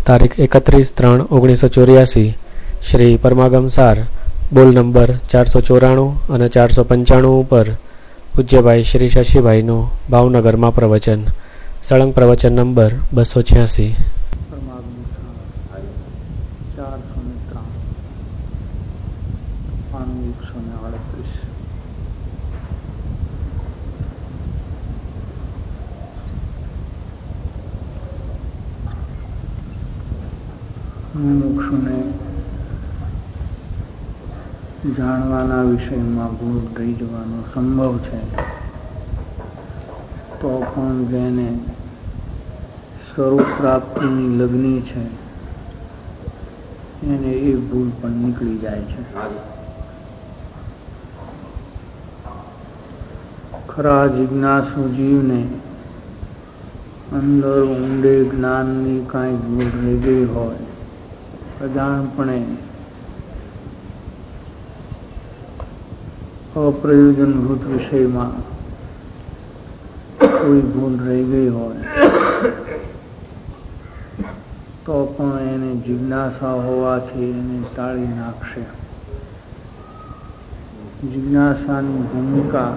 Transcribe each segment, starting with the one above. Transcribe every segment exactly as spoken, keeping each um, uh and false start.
તારીખ એકત્રીસ ત્રણ ઓગણીસો ચોર્યાસી શ્રી પરમાગમ સાર બોલ નંબર ચારસો ચોરાણું અને ચારસો પંચાણું ઉપર પૂજ્યભાઈ શ્રી શશીભાઈનું ભાવનગરમાં પ્રવચન. સળંગ પ્રવચન નંબર બસો છ્યાસી. મુમુક્ષુને જાણવાના વિષયમાં ભૂલ રહી જવાનો સંભવ છે, તો પણ જેને સ્વરૂપ પ્રાપ્તિની લગ્ની છે એને એ ભૂલ પણ નીકળી જાય છે. ખરા જિજ્ઞાસુ જીવને અંદર ઊંડે જ્ઞાનની કાંઈ ભૂલ રહી ગઈ હોય, અજાણપણે અપ્રયોજનભૂત વિષયમાં કોઈ ભૂલ રહી ગઈ હોય તો પણ એને જિજ્ઞાસા હોવાથી એને ટાળી નાખશે. જિજ્ઞાસાની ભૂમિકા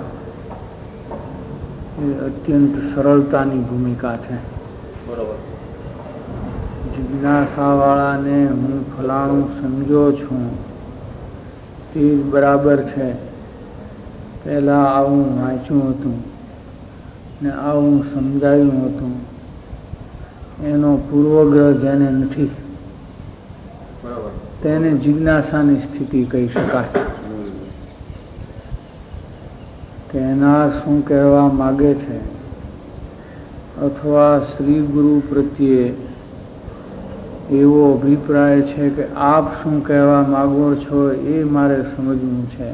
એ અત્યંત સરળતાની ભૂમિકા છે. બરોબર. જિજ્ઞાસા વાળાને હું ફલાણું સમજો છું તે જ બરાબર છે, પહેલા આવું વાંચ્યું હતું ને આવું સમજાયું હતું, એનો પૂર્વગ્રહ જેને નથી તેને જિજ્ઞાસાની સ્થિતિ કહી શકાય. તેના શું કહેવા માગે છે અથવા શ્રી ગુરુ પ્રત્યે એવો અભિપ્રાય છે કે આપ શું કહેવા માગો છો એ મારે સમજવું છે.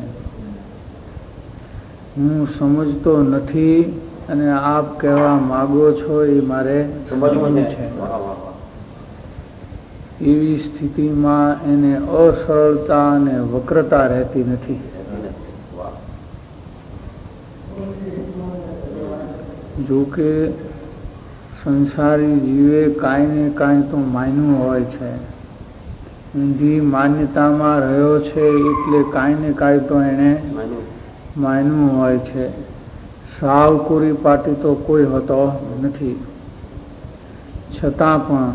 હું સમજતો નથી અને આપ કહેવા માગો છો એ મારે સમજવું છે. એવી સ્થિતિમાં એને અસરળતા અને વક્રતા રહેતી નથી. જો કે સંસારી જીવે કાંઈ ને કાંઈ તો માન્યું હોય છે, ઊંધી માન્યતામાં રહ્યો છે એટલે કાંઈ ને કાંઈ તો એને માન્યું હોય છે. સાવ કોરી પાટી તો કોઈ હોતો નથી. છતાં પણ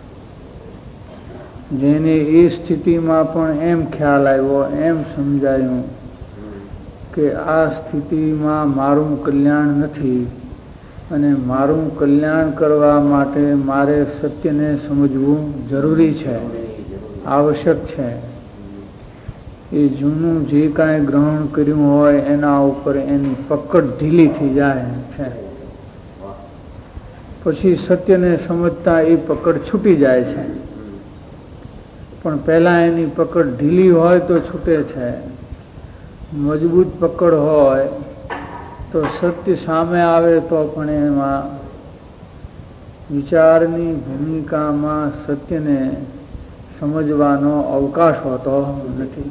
જેને એ સ્થિતિમાં પણ એમ ખ્યાલ આવ્યો, એમ સમજાયું કે આ સ્થિતિમાં મારું કલ્યાણ નથી અને મારું કલ્યાણ કરવા માટે મારે સત્યને સમજવું જરૂરી છે, આવશ્યક છે. એ જૂનું જે કાંઈ ગ્રહણ કર્યું હોય એના ઉપર એની પકડ ઢીલી થઈ જાય છે. પછી સત્યને સમજતા એ પકડ છૂટી જાય છે, પણ પહેલા એની પકડ ઢીલી હોય તો છૂટે છે. મજબૂત પકડ હોય તો સત્ય સામે આવે તો પણ એમાં વિચારની ભૂમિકામાં સત્યને સમજવાનો અવકાશ હોતો નથી.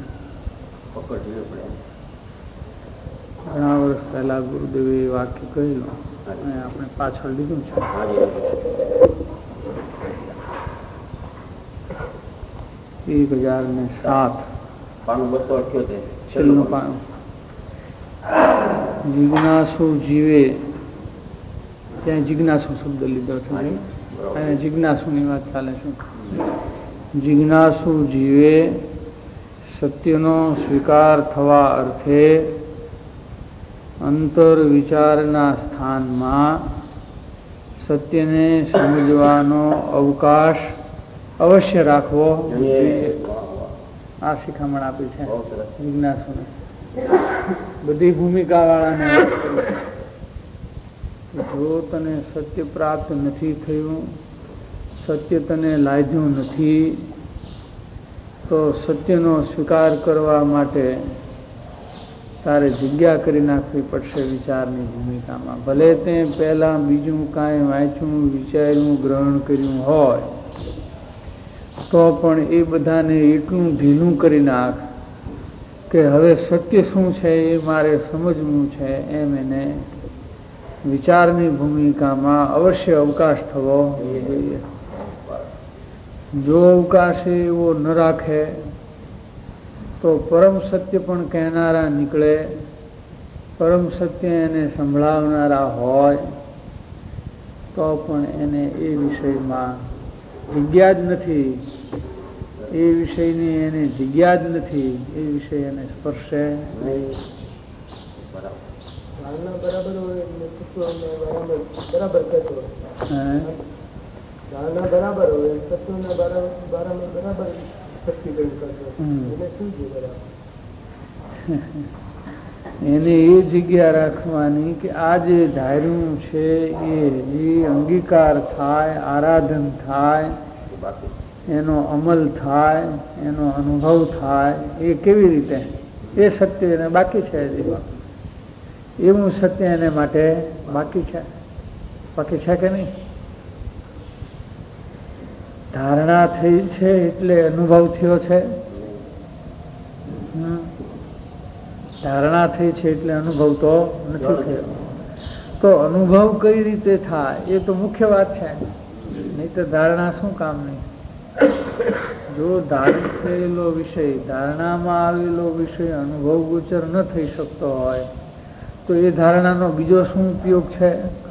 ઘણા વર્ષ પહેલા ગુરુદેવે એ વાક્ય કહેલું અને આપણે પાછળ લીધું છે. એક હજાર ને સાત બસો અઠ્યોતેર છેલ્લું પાનું. જિજ્ઞાસુ જીવે, ત્યાં જિજ્ઞાસુ શબ્દ લીધો છે, અને જિજ્ઞાસુની વાત ચાલે છે. જિજ્ઞાસુ જીવે સત્યનો સ્વીકાર થવા અર્થે અંતર વિચારના સ્થાનમાં સત્યને સમજવાનો અવકાશ અવશ્ય રાખવો જોઈએ. આ શિખામણ આપી છે જિજ્ઞાસુને. બધી ભૂમિકા વાળાને જો તને સત્ય પ્રાપ્ત નથી થયું, સત્ય તને લાગ્યું નથી, તો સત્યનો સ્વીકાર કરવા માટે તારે જગ્યા કરી નાખવી પડશે વિચારની ભૂમિકામાં. ભલે તે પહેલા બીજું કાંઈ વાંચ્યું, વિચાર્યું, ગ્રહણ કર્યું હોય તો પણ એ બધાને એટલું ઢીલું કરી નાખ કે હવે સત્ય શું છે એ મારે સમજવું છે, એમ એને વિચારની ભૂમિકામાં અવશ્ય અવકાશ થવો જોઈએ. જો અવકાશ એવો ન રાખે તો પરમ સત્ય પણ કહેનારા નીકળે, પરમ સત્ય એને સંભળાવનારા હોય તો પણ એને એ વિષયમાં જગ્યા જ નથી, એ વિષયની એને જગ્યા જ નથી, એ વિષય એને સ્પર્શે નહીં. બરાબર હોય બરાબર બરાબર કરતો ધારણા બરાબર હોય તત્વને બરાબર બરાબર સ્પષ્ટીકરણ કરતો એને શું છે બરાબર? એને એ જગ્યા રાખવાની કે આ જે ધાર્યું છે એ અંગીકાર થાય, આરાધન થાય, એનો અમલ થાય, એનો અનુભવ થાય, એ કેવી રીતે? એ સત્ય એને બાકી છે, એવું સત્ય એને માટે બાકી છે. બાકી છે કે નહીં? ધારણા થઈ છે એટલે અનુભવ થયો છે. ધારણા થઈ છે એટલે અનુભવ તો નથી થયો. તો અનુભવ કઈ રીતે થાય એ તો મુખ્ય વાત છે, નહીં તો ધારણા શું કામ નહીં. જો ધારિત થયેલો વિષય, ધારણામાં આવેલો વિષય અનુભવ ગોચર ન થઈ શકતો હોય તો એ ધારણાનો બીજો શું ઉપયોગ છે?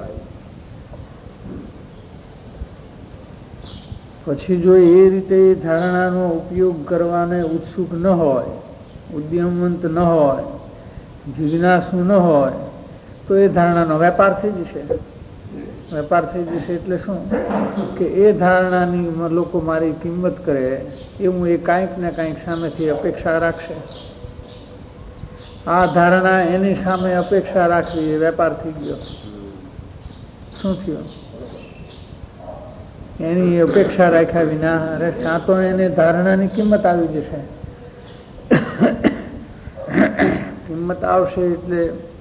પછી જો એ રીતે એ ધારણાનો ઉપયોગ કરવાને ઉત્સુક ન હોય, ઉદ્યમવંત ન હોય, જિજ્ઞાસુ ન હોય તો એ ધારણાનો વેપાર થઈ જશે. વેપાર થઈ જશે એટલે શું કે એ ધારણાની લોકો મારી કિંમત કરે એવું એ કાંઈક ને કાંઈક સામેથી અપેક્ષા રાખશે. આ ધારણા એની સામે અપેક્ષા રાખવી એ વેપાર થઈ ગયો. શું થયું? એની અપેક્ષા રાખ્યા વિના આ તો એને ધારણાની કિંમત આવી જશે. કિંમત આવશે એટલે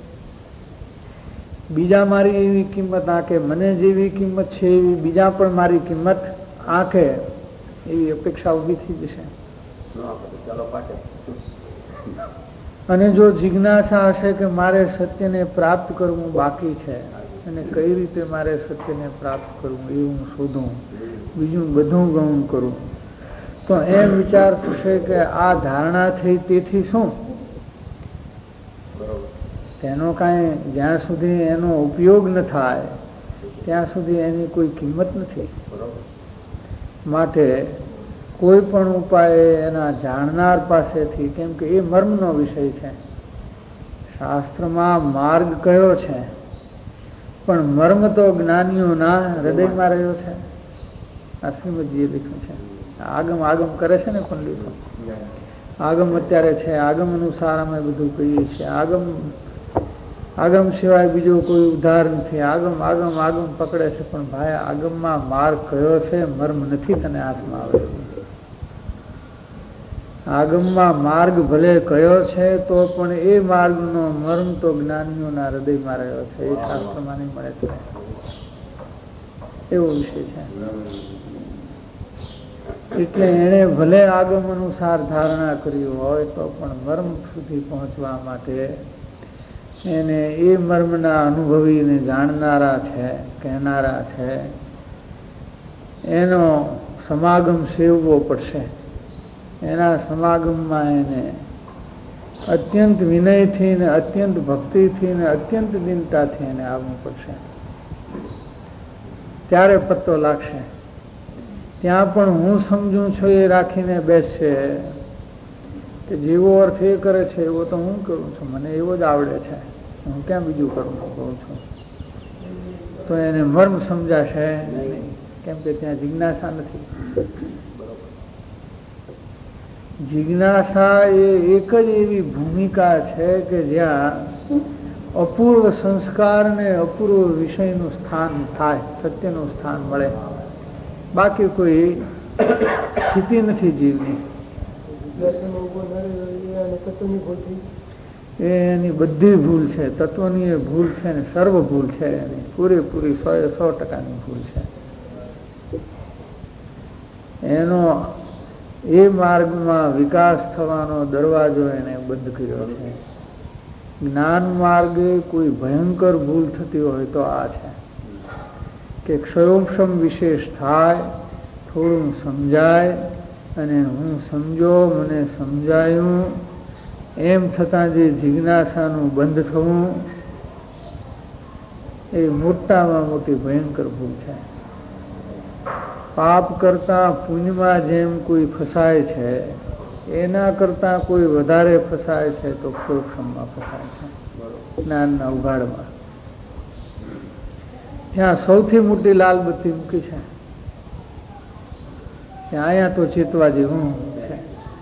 બીજા મારી એવી કિંમત આંકે, મને જેવી કિંમત છે એવી બીજા પણ મારી કિંમત આંકે, એવી અપેક્ષા ઊભી થઈ જશે. અને જો જિજ્ઞાસા હશે કે મારે સત્યને પ્રાપ્ત કરવું બાકી છે અને કઈ રીતે મારે સત્યને પ્રાપ્ત કરવું એ હું શોધું, બીજું બધું ગૌણ કરું, તો એમ વિચાર થશે કે આ ધારણા થઈ તેથી શું? તેનો કાંઈ જ્યાં સુધી એનો ઉપયોગ ન થાય ત્યાં સુધી એની કોઈ કિંમત નથી. માટે કોઈ પણ ઉપાય એના જાણનાર પાસેથી, કેમ કે એ મર્મનો વિષય છે. શાસ્ત્રમાં માર્ગ કયો છે પણ મર્મ તો જ્ઞાનીઓના હૃદયમાં રહ્યો છે. આ શ્રીમદજીએ લખ્યું છે. આગમ આગમ કરે છે ને પંડિતો, આગમ અત્યારે છે, આગમ અનુસાર અમે બધું કહીએ છીએ. આગમ આગમ સિવાય બીજો કોઈ ઉદ્ધાર નથી. આગમ આગમ આગમ પકડે છે પણ ભાઈ આગમમાં માર્ગ કયો છે મર્મ નથી તને હાથમાં આવે. આગમમાં માર્ગ ભલે કયો છે તો પણ એ માર્ગનો મર્મ તો જ્ઞાનીઓના હૃદયમાં રહ્યો છે. એ શાસ્ત્રમાં નહીં મળે છે. એવો વિષય છે. એટલે એને ભલે આગમ અનુસાર ધારણા કરી હોય તો પણ મર્મ સુધી પહોંચવા માટે એને એ મર્મના અનુભવીને જાણનારા છે, કહેનારા છે, એનો સમાગમ સેવવો પડશે. એના સમાગમમાં એને અત્યંત વિનયથી ને અત્યંત ભક્તિથી ને અત્યંત દિનતાથી એને આવવું પડશે. ત્યારે પત્તો લાગશે. ત્યાં પણ હું સમજું છું એ રાખીને બેસશે કે જેવો અર્થ એ કરે છે એવો તો હું કરું છું, મને એવો જ આવડે છે, હું ક્યાં બીજું કરું કહું છું, તો એને મર્મ સમજાશે નહીં. કેમ કે ત્યાં જિજ્ઞાસા નથી. જિજ્ઞાસા એ એક જ એવી ભૂમિકા છે કે જ્યાં અપૂર્વ સંસ્કાર ને અપૂર્વ વિષયનું સ્થાન થાય, સત્યનું સ્થાન મળે. બાકી કોઈ સ્થિતિ નથી જીવની. એની બધી ભૂલ છે, તત્વની એ ભૂલ છે ને સર્વ ભૂલ છે એની, પૂરેપૂરી સો સો ટકાની ભૂલ છે. એનો એ માર્ગમાં વિકાસ થવાનો દરવાજો એને બંધ કર્યો છે. જ્ઞાન માર્ગે કોઈ ભયંકર ભૂલ થતી હોય તો આ છે કે ક્ષયોક્ષમ વિશેષ થાય થોડું સમજાય અને હું સમજો, મને સમજાયું એમ છતાં જે જિજ્ઞાસાનું બંધ થવું એ મોટામાં મોટી ભયંકર ભૂલ છે. પાપ કરતા પુણ્યમાં જેમ કોઈ ફસાય છે એના કરતા કોઈ વધારે ફસાય છે તો ક્ષોક્ષમમાં ફસાય છે, જ્ઞાનના ઉઘાડમાં. ત્યાં સૌથી મોટી લાલબત્તી મૂકી છે, ત્યાં અહીંયા તો ચેતવા જેવું છે.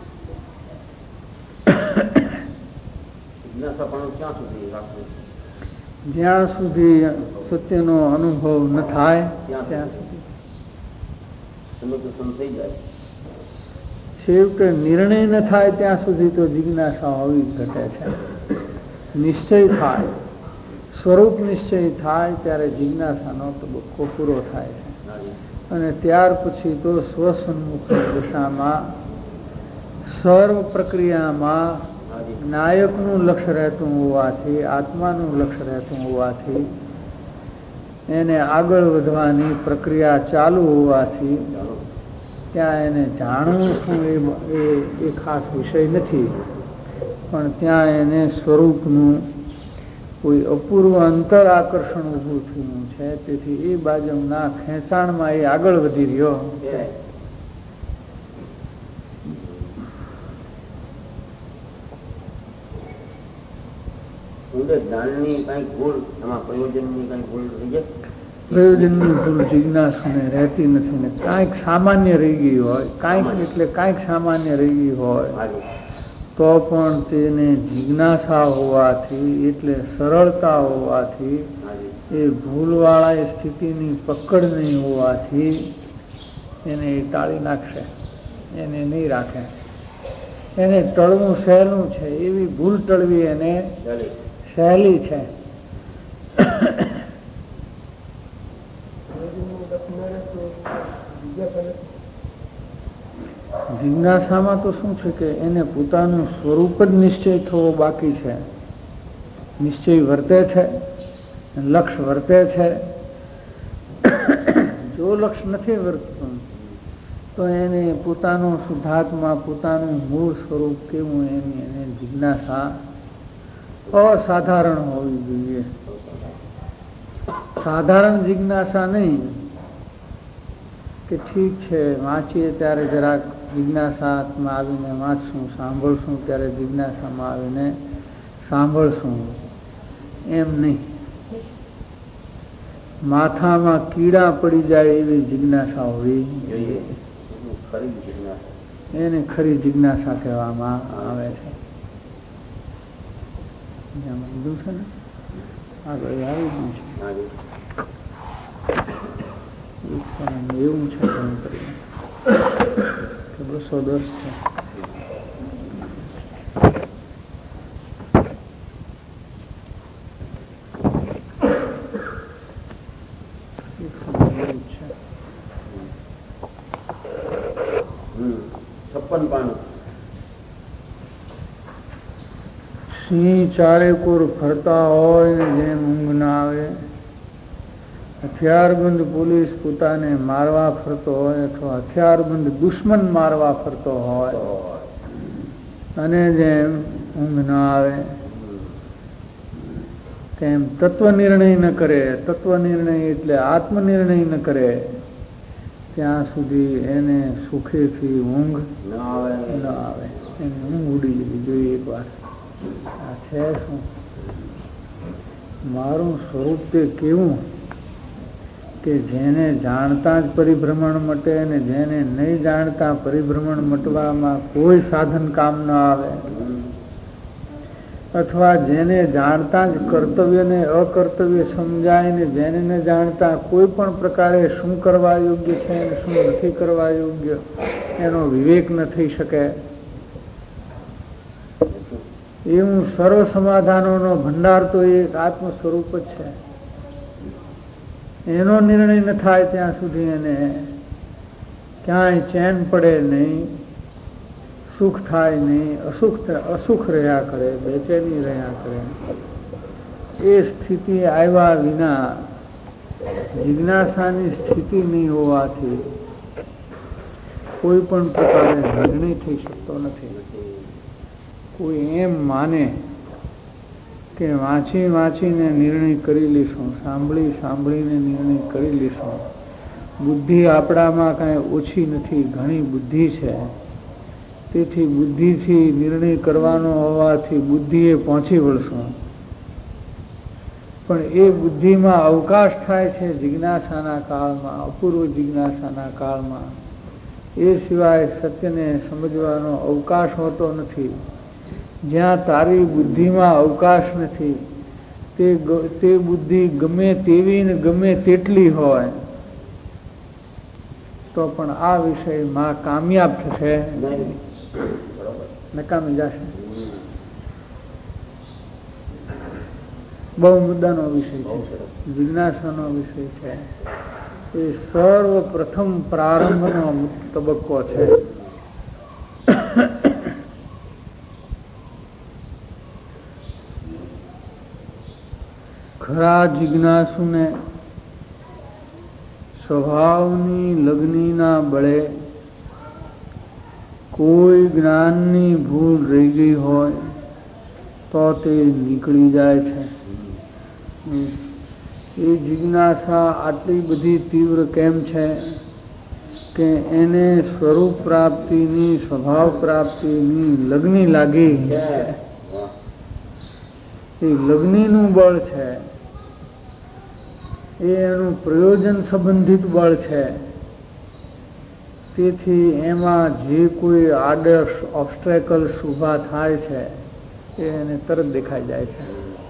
જ્યાં સુધી સત્યનો અનુભવ ન થાય ત્યાં સુધી છેવટે નિર્ણય ન થાય ત્યાં સુધી તો જિજ્ઞાસા હોવી ઘટે છે. નિશ્ચય થાય, સ્વરૂપ નિશ્ચય થાય ત્યારે જિજ્ઞાસાનો તબક્કો પૂરો થાય છે. અને ત્યાર પછી તો સ્વસન્મુખ દશામાં સર્વ પ્રક્રિયામાં નાયકનું લક્ષ્ય રહેતું હોવાથી, આત્માનું લક્ષ્ય રહેતું હોવાથી, એને આગળ વધવાની પ્રક્રિયા ચાલુ હોવાથી ત્યાં એને જાણવું શું એ એ ખાસ વિષય નથી, પણ ત્યાં એને સ્વરૂપનું કોઈ અપૂર્વ અંતર આકર્ષણ ઊભું થયું છે. તેથી એ બાજુના ખેંચાણમાં એ આગળ વધી રહ્યો છે. પ્રયોજનની ભૂલ જિજ્ઞાસુને રહેતી નથી ને કાંઈક સામાન્ય રહી ગઈ હોય, કાંઈક એટલે કાંઈક સામાન્ય રહી ગઈ હોય તો પણ તેને જિજ્ઞાસા હોવાથી એટલે સરળતા હોવાથી એ ભૂલવાળા સ્થિતિની પકડ નહીં હોવાથી એને એ ટાળી નાખશે, એને નહીં રાખે. એને ટળવું સહેલું છે, એવી ભૂલ ટળવી એને સહેલી છે. જિજ્ઞાસામાં તો શું છે કે એને પોતાનું સ્વરૂપ જ નિશ્ચય થવો બાકી છે. નિશ્ચય વર્તે છે, લક્ષ્ય વર્તે છે. જો લક્ષ્ય નથી વર્તતું તો એને પોતાનું શુદ્ધાત્મા, પોતાનું મૂળ સ્વરૂપ કેવું એની એને જિજ્ઞાસા અસાધારણ હોવી જોઈએ. સાધારણ જિજ્ઞાસા નહીં કે ઠીક છે વાંચીએ ત્યારે જરાક જિજ્ઞાસામાં આવીને વાંચશું, સાંભળશું ત્યારે જિજ્ઞાસામાં આવીને સાંભળશું, એમ નહીં. માથામાં કીડા પડી જાય એવી જિજ્ઞાસા હોવી જોઈએ. એને ખરી જિજ્ઞાસા કહેવામાં આવે છે. લીધું છે ને આગળ આવી ગયું છે. એવું છે કે બસો દસ છે. છપ્પન પાનું. સિંહ ચારે કોર ફરતા હોય ને જેમ ઊંઘ ના આવે, હથિયારબંધ પોલીસ પોતાને મારવા ફરતો હોય અથવા હથિયારબંધ દુશ્મન મારવા ફરતો હોય અને જેમ ઊંઘ ના આવે તેમ તત્વ નિર્ણય ન કરે, તત્વ નિર્ણય એટલે આત્મનિર્ણય ન કરે ત્યાં સુધી એને સુખેથી ઊંઘ ન આવે ન આવે એને ઊંઘ ઉડી જવી જોઈએ. એક વાર આ છે શું, મારું સ્વરૂપ તે કેવું કે જેને જાણતા જ પરિભ્રમણ મટે અને જેને નહીં જાણતા પરિભ્રમણ મટવામાં કોઈ સાધન કામ ન આવે, અથવા જેને જાણતા જ કર્તવ્યને અકર્તવ્ય સમજાય ને જેને ન જાણતા કોઈ પણ પ્રકારે શું કરવા યોગ્ય છે અને શું નથી કરવા યોગ્ય એનો વિવેક ન થઈ શકે, એવું સર્વ સમાધાનોનો ભંડાર તો એક આત્મ સ્વરૂપ જ છે. એનો નિર્ણય ન થાય ત્યાં સુધી એને ક્યાંય ચેન પડે નહીં, સુખ થાય નહીં, અસુખ અસુખ રહ્યા કરે, બેચેની રહ્યા કરે. એ સ્થિતિ આવ્યા વિના જિજ્ઞાસાની સ્થિતિ નહીં હોવાથી કોઈ પણ પ્રકારે નિર્ણય થઈ શકતો નથી. કોઈ એમ માને કે વાંચી વાંચીને નિર્ણય કરી લઈશું, સાંભળી સાંભળીને નિર્ણય કરી લઈશું. બુદ્ધિ આપણામાં કાંઈ ઓછી નથી, ઘણી બુદ્ધિ છે. તેથી બુદ્ધિથી નિર્ણય કરવાનો હોવાથી બુદ્ધિએ પહોંચી વળશું. પણ એ બુદ્ધિમાં અવકાશ થાય છે જિજ્ઞાસાના કાળમાં, અપૂર્વ જિજ્ઞાસાના કાળમાં. એ સિવાય સત્યને સમજવાનો અવકાશ હોતો નથી. જ્યાં તારી બુદ્ધિમાં અવકાશ નથી તે તે બુદ્ધિ ગમે તેવી ને ગમે તેટલી હોય તો પણ આ વિષયમાં કામયાબ થશે, નકામી જશે. બહુ મુદ્દાનો વિષય છે, જિજ્ઞાસાનો વિષય છે. એ સર્વપ્રથમ પ્રારંભનો તબક્કો છે. ખરા જિજ્ઞાસુને સ્વભાવની લગ્નીના બળે કોઈ જ્ઞાનની ભૂલ રહી ગઈ હોય તો તે નીકળી જાય છે. એ જિજ્ઞાસા આટલી બધી તીવ્ર કેમ છે કે એને સ્વરૂપ પ્રાપ્તિની, સ્વભાવ પ્રાપ્તિની લગ્ની લાગી છે. એ લગ્નીનું બળ છે, એ એનું પ્રયોજન સંબંધિત બળ છે. તેથી એમાં જે કોઈ આદર્શ ઓબ્સ્ટેકલ્સ ઊભા થાય છે એ એને તરત દેખાઈ જાય છે.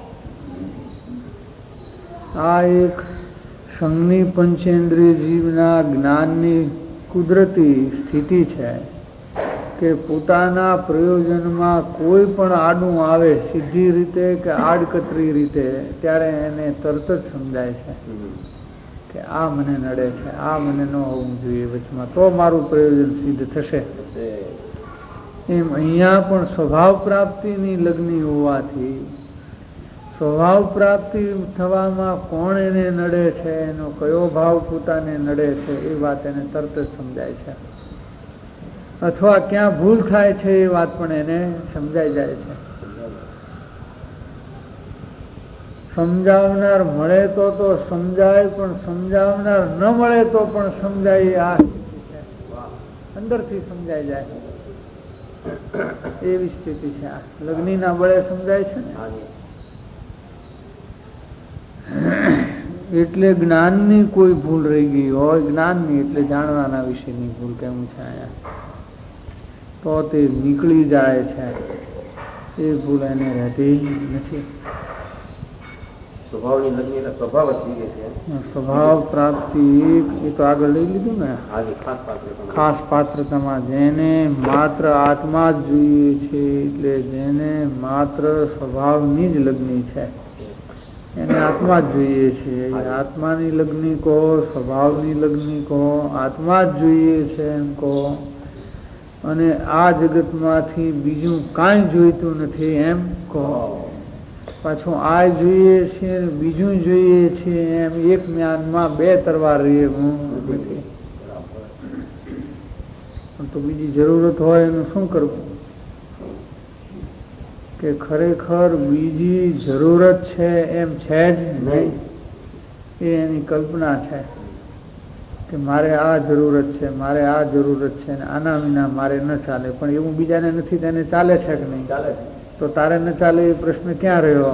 આ એક સંઘની પંચેન્દ્રિય જીવના જ્ઞાનની કુદરતી સ્થિતિ છે કે પોતાના પ્રયોજનમાં કોઈ પણ આડું આવે, સીધી રીતે કે આડકતરી રીતે, ત્યારે એને તરત જ સમજાય છે કે આ મને નડે છે, આ મને ન હોવું જોઈએ વચમાં, તો મારું પ્રયોજન સિદ્ધ થશે. એમ અહીંયા પણ સ્વભાવ પ્રાપ્તિની લગ્ની હોવાથી સ્વભાવ પ્રાપ્તિ થવામાં કોણ એને નડે છે, એનો કયો ભાવ પોતાને નડે છે, એ વાત એને તરત જ સમજાય છે. અથવા ક્યાં ભૂલ થાય છે એ વાત પણ એને સમજાઈ જાય છે. સમજાવનાર મળે તો તો સમજાય, પણ સમજાવનાર ન મળે તો પણ સમજાય. આ સ્થિતિ છે, અંદરથી સમજાઈ જાય એવી સ્થિતિ છે. આ લગ્નીના બળે સમજાય છે ને. એટલે જ્ઞાનની કોઈ ભૂલ રહી ગઈ હોય, જ્ઞાનની એટલે જાણવાના વિશેની ભૂલ કેમ છે અહીંયા, તો તે નીકળી જાય છે. એ ભૂલ એને રહેતી નથી. સ્વભાવની લગ્ની સ્વભાવ જ છે. સ્વભાવ પ્રાપ્તિ એ તો આગળ લઈ લીધું ને. ખાસ પાત્રતામાં જેને માત્ર આત્મા જ જોઈએ છે, એટલે જેને માત્ર સ્વભાવની જ લગ્ની છે એને આત્મા જ જોઈએ છે. આત્માની લગ્ની કહો, સ્વભાવની લગ્ની કહો, આત્મા જ જોઈએ છે એમ કહો, અને આ જગતમાંથી બીજું કાંઈ જોઈતું નથી એમ કહો. પાછું આ જોઈએ છે, બીજું જોઈએ છે, એમ એક જ્ઞાનમાં બે તરવાર રહે હું નથી. તો બીજી જરૂરત હોય એનું શું કરવું? કે ખરેખર બીજી જરૂરત છે એમ છે જ નહીં. એ એની કલ્પના છે કે મારે આ જરૂરત છે, મારે આ જરૂરત છે, ને આના વિના મારે ન ચાલે. પણ એવું બીજાને નથી, તેને ચાલે છે કે નહીં? ચાલે. તો તારે ન ચાલે એ પ્રશ્ન ક્યાં રહ્યો?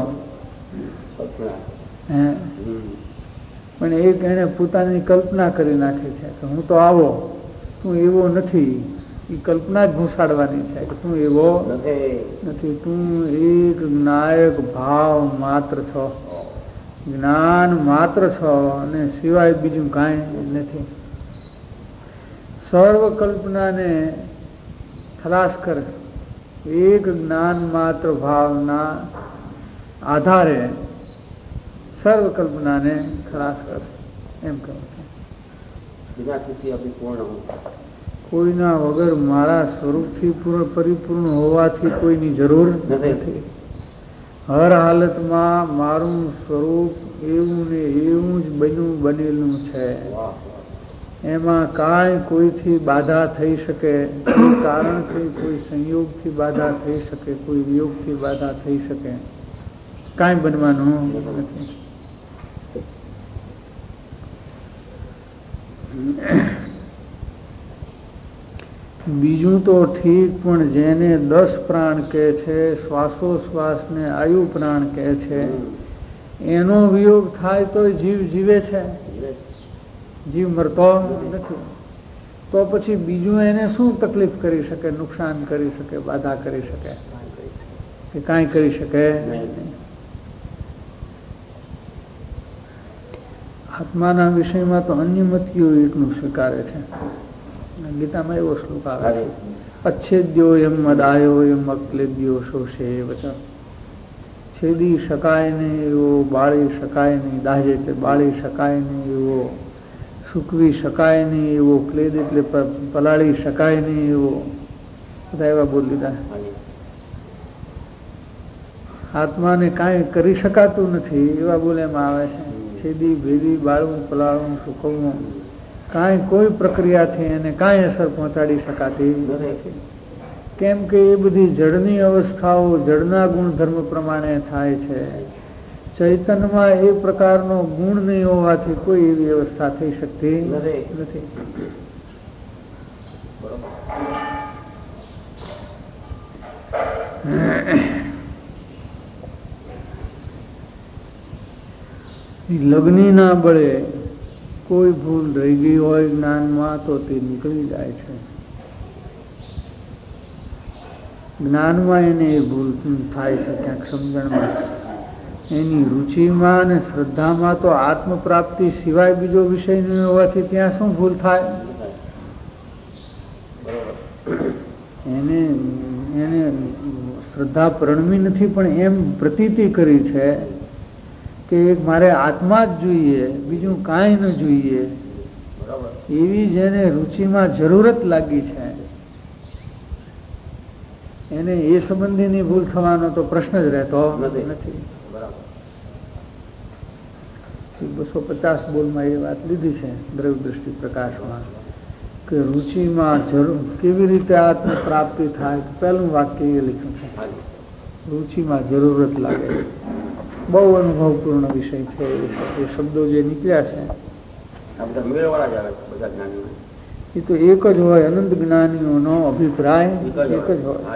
હે, પણ એક એને પોતાની કલ્પના કરી નાખી છે કે હું તો આવો, તું એવો નથી. એ કલ્પના જ ઘૂસાડવાની છે કે તું એવો નથી. તું એક જ્ઞાયક ભાવ માત્ર છો, જ્ઞાન માત્ર છો, અને સિવાય બીજું કાંઈ નથી. સર્વ કલ્પનાને ખલાસ કરે એક જ્ઞાન માત્ર ભાવના આધારે સર્વ કલ્પનાને ખલાસ કરે એમ કહે છે. કોઈના વગર મારા સ્વરૂપથી પૂર્ણ પરિપૂર્ણ હોવાથી કોઈની જરૂર નથી. હર હાલતમાં મારું સ્વરૂપ એવું ને એવું જ બન્યું બનેલું છે એમાં કાંઈ કોઈથી બાધા થઈ શકે, કોઈ કારણથી, કોઈ સંયોગથી બાધા થઈ શકે, કોઈ વિયોગથી બાધા થઈ શકે, કાંઈ બનવાનું નથી. બીજું તો ઠીક, પણ જેને દસ પ્રાણ કહે છે, શ્વાસોશ્વાસને આયુ પ્રાણ કહે છે, એનો વિયોગ થાય તો જીવ જીવે છે, જીવ મરતો નથી. તો પછી બીજું એને શું તકલીફ કરી શકે, નુકસાન કરી શકે, બાધા કરી શકે કે કાંઈ કરી શકે? આત્માના વિષયમાં તો અન્ય મતીઓ એટલું સ્વીકારે છે. ગીતામાં એવો શ્લોક આવે છે, અચ્છેદ્યો એમ મદાયો એમ અક્લેદ્યો શોષે વચન. છેદી શકાય નહીં એવો, બાળી શકાય નહીં, દાહે તે બાળી શકાય નહીં એવો, સૂકવી શકાય નહીં એવો, ક્લેદ એટલે પલાળી શકાય નહીં એવો, બધા એવા બોલ લીધા. આત્માને કાંઈ કરી શકાતું નથી એવા બોલેમાં આવે છે. છેદી ભેદી બાળવું, પલાળવું, સૂકવવું, કાંઈ કોઈ પ્રક્રિયાથી એને કાંઈ અસર પહોંચાડી શકાતી નથી. કેમ કે એ બધી જળની અવસ્થાઓ જળના ગુણધર્મ પ્રમાણે થાય છે. ચૈતન્યમાં એ પ્રકારનો ગુણ નહીં હોવાથી કોઈ એવી અવસ્થા થઈ શકતી નથી. લગ્નના બળે કોઈ ભૂલ રહી ગઈ હોય જ્ઞાનમાં તો તે નીકળી જાય છે. જ્ઞાનમાં એને એ ભૂલ થાય છે, ક્યાંક સમજણમાં. એની રુચિમાં અને શ્રદ્ધામાં તો આત્મ પ્રાપ્તિ સિવાય બીજો વિષય નહીં હોવાથી ત્યાં શું ભૂલ થાય? એને એને શ્રદ્ધા પ્રણમી નથી, પણ એમ પ્રતીતિ કરી છે કે મારે આત્મા જ જોઈએ, બીજું કાંઈ ન જોઈએ, એવી જેને રુચિમાં જરૂરત લાગી છે એને એ સંબંધીની ભૂલ થવાનો તો પ્રશ્ન જ રહેતો નથી. બસો પચાસ બોલમાં એ વાત લીધી છે દ્રવ્ય દ્રષ્ટિ પ્રકાશમાં કે રુચિમાં જરૂર કેવી રીતે આત્મ પ્રાપ્તિ થાય. પહેલું વાક્ય એ લખ્યું છે, રુચિમાં જરૂરત લાગે. બહુ અનુભવપૂર્ણ વિષય છે એ શબ્દો જે નીકળ્યા છે એ તો એક જ હોય. અનંત જ્ઞાનીઓનો અભિપ્રાય એક જ હોય.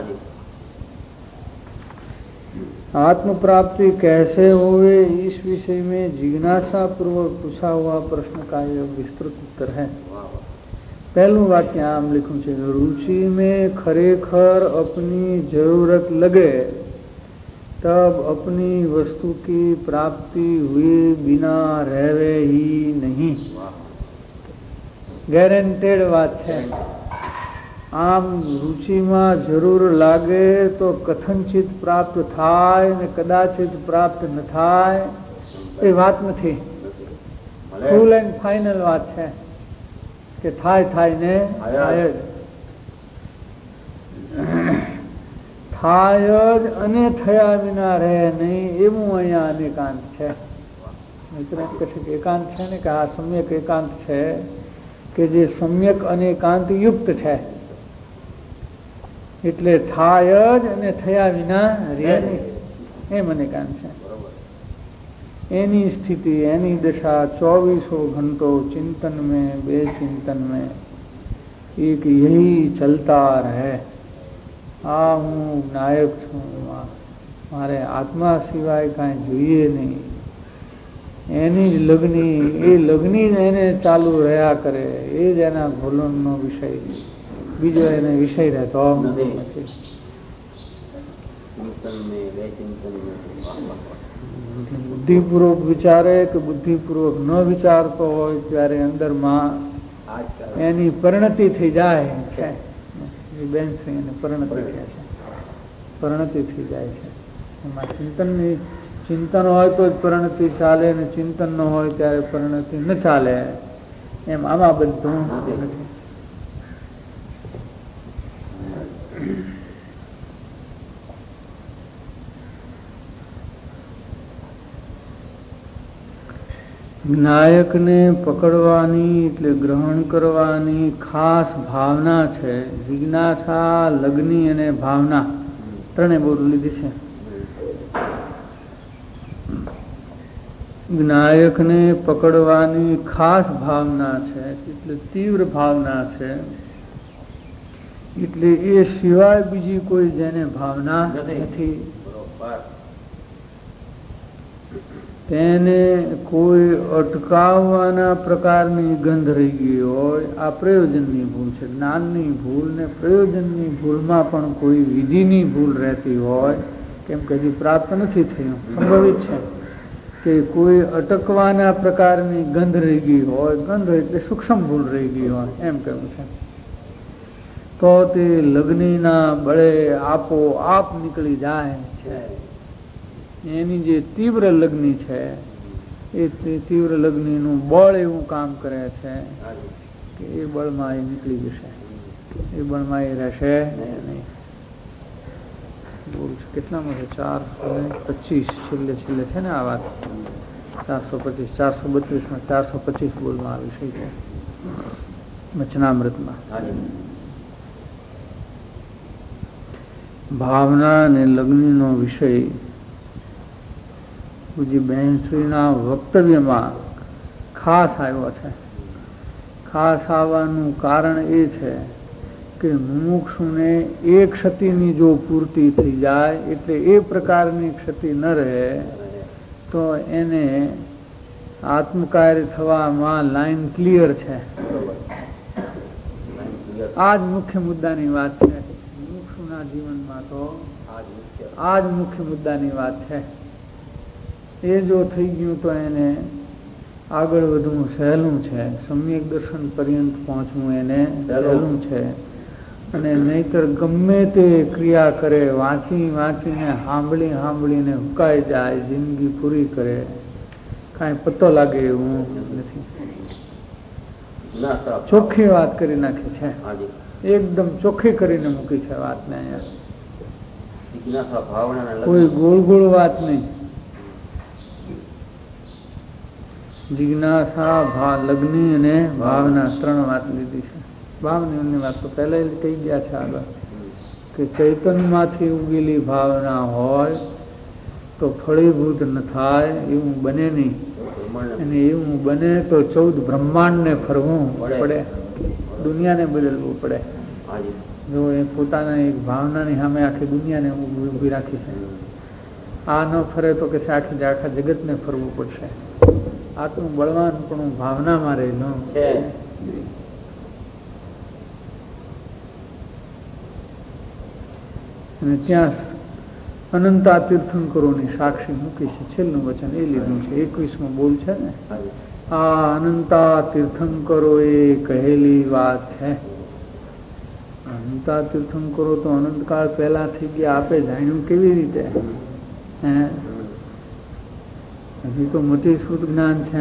आत्म प्राप्ति कैसे होवे इस विषय में जिज्ञासा पूर्वक पूछा हुआ प्रश्न का यह विस्तृत उत्तर है. पहलू वाक्य आम लिखूं छे, रुचि में खरेखर अपनी जरूरत लगे तब अपनी वस्तु की प्राप्ति हुए बिना रहवे ही नहीं. गैरेंटेड बात है. આમ રુચિમાં જરૂર લાગે તો કથનચિત પ્રાપ્ત થાય ને કદાચિત પ્રાપ્ત ન થાય એ વાત નથી. ફૂલ એન્ડ ફાઇનલ વાત છે કે થાય થાય ને થાય જ થાય જ અને થયા વિના રહે નહીં એવું અહીંયા અનેકાંત છે. મિત્ર કહે છે કે એકાંત છે ને કે આ સમ્યક એકાંત છે કે જે સમ્યક અનેકાંત યુક્ત છે, એટલે થાય જ અને થયા વિના રહે નહીં એમ અનેકાંત છે. એની સ્થિતિ એની દશા ચોવીસો ઘंटों चिंतन में बे चिंतन में एक यही चलता रहे. આ હું નાયક છું, મારે આત્મા સિવાય કાંઈ જોઈએ નહીં, એની જ લગ્ની એ લગ્ની એને ચાલુ રહ્યા કરે, એ જ એના ભોલનનો વિષય, બીજો એને વિષય રહેતો નથી. બુદ્ધિપૂર્વક વિચારે કે બુદ્ધિપૂર્વક ન વિચારતો હોય ત્યારે અંદરમાં એની પરિણતિ થઈ જાય છે. બેન શ્રી એને પરિણતિ કહે છે, પરિણતિ થઈ જાય છે. એમાં ચિંતનની ચિંતન હોય તો જ પરિણતિ ચાલે ને ચિંતન ન હોય ત્યારે પરિણતિ ન ચાલે. એમ આમાં બધું નથી. જ્ઞાયકને પકડવાની એટલે ગ્રહણ કરવાની ખાસ ભાવના છે. જિજ્ઞાસા, લગ્ની અને ભાવના ત્રણે બોલ લીધી છે. જ્ઞાયકને પકડવાની ખાસ ભાવના છે એટલે તીવ્ર ભાવના છે. એટલે એ સિવાય બીજી કોઈ જેને ભાવના નથી, તેને કોઈ અટકાવવાના પ્રકારની ગંધ રહી ગઈ હોય, આ પ્રયોજનની ભૂલ છે. જ્ઞાનની ભૂલ ને પ્રયોજનની ભૂલમાં પણ કોઈ વિધિની ભૂલ રહેતી હોય, કેમ કે હજી પ્રાપ્ત નથી થયું, સંભવિત છે કે કોઈ અટકવાના પ્રકારની ગંધ રહી ગઈ હોય. ગંધ એટલે સૂક્ષ્મ ભૂલ રહી ગઈ હોય એમ કહેવું છે. તો તે લગ્નના બળે આપો આપ નીકળી જાય છે. એની જે તીવ્ર લગ્ની છે એ તીવ્ર લગ્નીનું બળ એવું કામ કરે છે કે એ બળમાં એ નીકળી જશે, એ બળમાં એ રહેશે નહીં. બોલ કેટલામાં છે? ચારસો પચીસ છેલ્લે છેલ્લે છે ને આ વાત. ચારસો પચીસ ચારસો બત્રીસમાં ચારસો પચીસ બોલમાં આ વિષય છે વચનામૃતમાં. ભાવના અને લગ્નનો વિષય પૂજ્ય બહેનશ્રીના વક્તવ્યમાં ખાસ આવ્યો છે. ખાસ આવવાનું કારણ એ છે કે મુમુક્ષુને એ ક્ષતિની જો પૂર્તિ થઈ જાય, એટલે એ પ્રકારની ક્ષતિ ન રહે તો એને આત્મકાર્ય થવામાં લાઈન ક્લિયર છે. આ જ મુખ્ય મુદ્દાની વાત છે. મુમુક્ષુના જીવનમાં તો આ જ મુખ્ય મુદ્દાની વાત છે. એ જો થઈ ગયું તો એને આગળ વધવું સહેલું છે. સમ્યક દર્શન પર્યંત પહોંચવું એને સહેલું છે. અને નહીતર ગમે તે ક્રિયા કરે, વાંચી વાંચીને સાંભળી સાંભળીને હુકાઈ જાય, જિંદગી પૂરી કરે, કાંઈ પત્તો લાગે એવું નથી. ચોખ્ખી વાત કરી નાખી છે, એકદમ ચોખ્ખી કરીને મૂકી છે વાતને અહીંયા. કોઈ ગોળ ગોળ વાત નહીં. જિજ્ઞાસા, ભા લગ્ની અને ભાવના ત્રણ વાત લીધી છે. ભાવની વાત તો પહેલા કહી ગયા છે આગળ કે ચૈતન્યમાંથી ઉગેલી ભાવના હોય તો ફળીભૂત ન થાય, એવું બને નહીં. અને એવું બને તો ચૌદ બ્રહ્માંડને ફરવું પડે, દુનિયાને બદલવું પડે. જો એ પોતાના એક ભાવનાની સામે આખી દુનિયાને ઊભી રાખી છે. આ ન ફરે તો કે આખી આખા જગતને ફરવું પડશે. આટલું બળવાન પણ ભાવનામાં રહેલું છે. અને ત્યાં અનંતા તીર્થંકરોની સાક્ષી મૂકી છે. છેલ્લું વચન એ લીધું છે, એકવીસમો બોલ છે ને, આ અનંતા તીર્થંકરો એ કહેલી વાત છે. અનંતા તીર્થંકરો તો અનંતકાળ પહેલા થઈ ગયા, આપે જાણ્યું કેવી રીતે? હે, હજી તો મતિ શ્રુત જ્ઞાન છે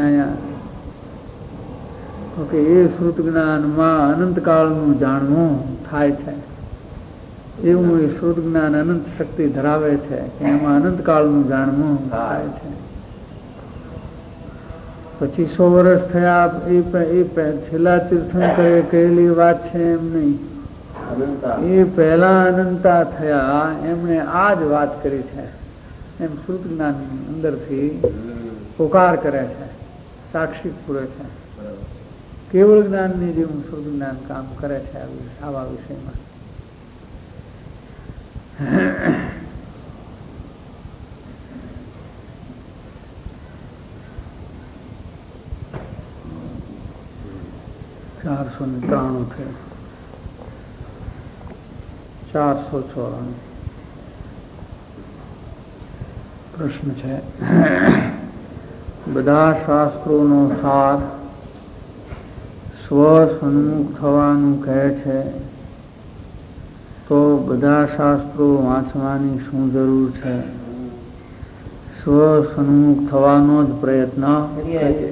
અહીંયા. કે એ શ્રુત જ્ઞાનમાં અનંતકાળનું જાણવું થાય છે. એવું એ શ્રુત જ્ઞાન અનંત શક્તિ ધરાવે છે કે એમાં અનંતકાળનું જાણવું થાય છે. પચીસો વર્ષ થયા એ છેલ્લા તીર્થંકરે કહેલી વાત છે એમ નહીં. એ પહેલા અનંતા થયા એમણે આ જ વાત કરી છે એમ શ્રુત જ્ઞાન અંદરથી પોકાર કરે છે, સાક્ષી પૂરે છે. કેવળ જ્ઞાનની જેવું શ્રુત જ્ઞાન કામ કરે છે આવા વિષયમાં. ચારસો ને ત્રાણું થયું. ચારસો ચોરાણું પ્રશ્ન છે. બધા શાસ્ત્રોનો સાર સ્વ સન્મુખ થવાનું કહે છે, તો બધા શાસ્ત્રો વાંચવાની શું જરૂર છે? સ્વ સન્મુખ થવાનો જ પ્રયત્ન કરીએ.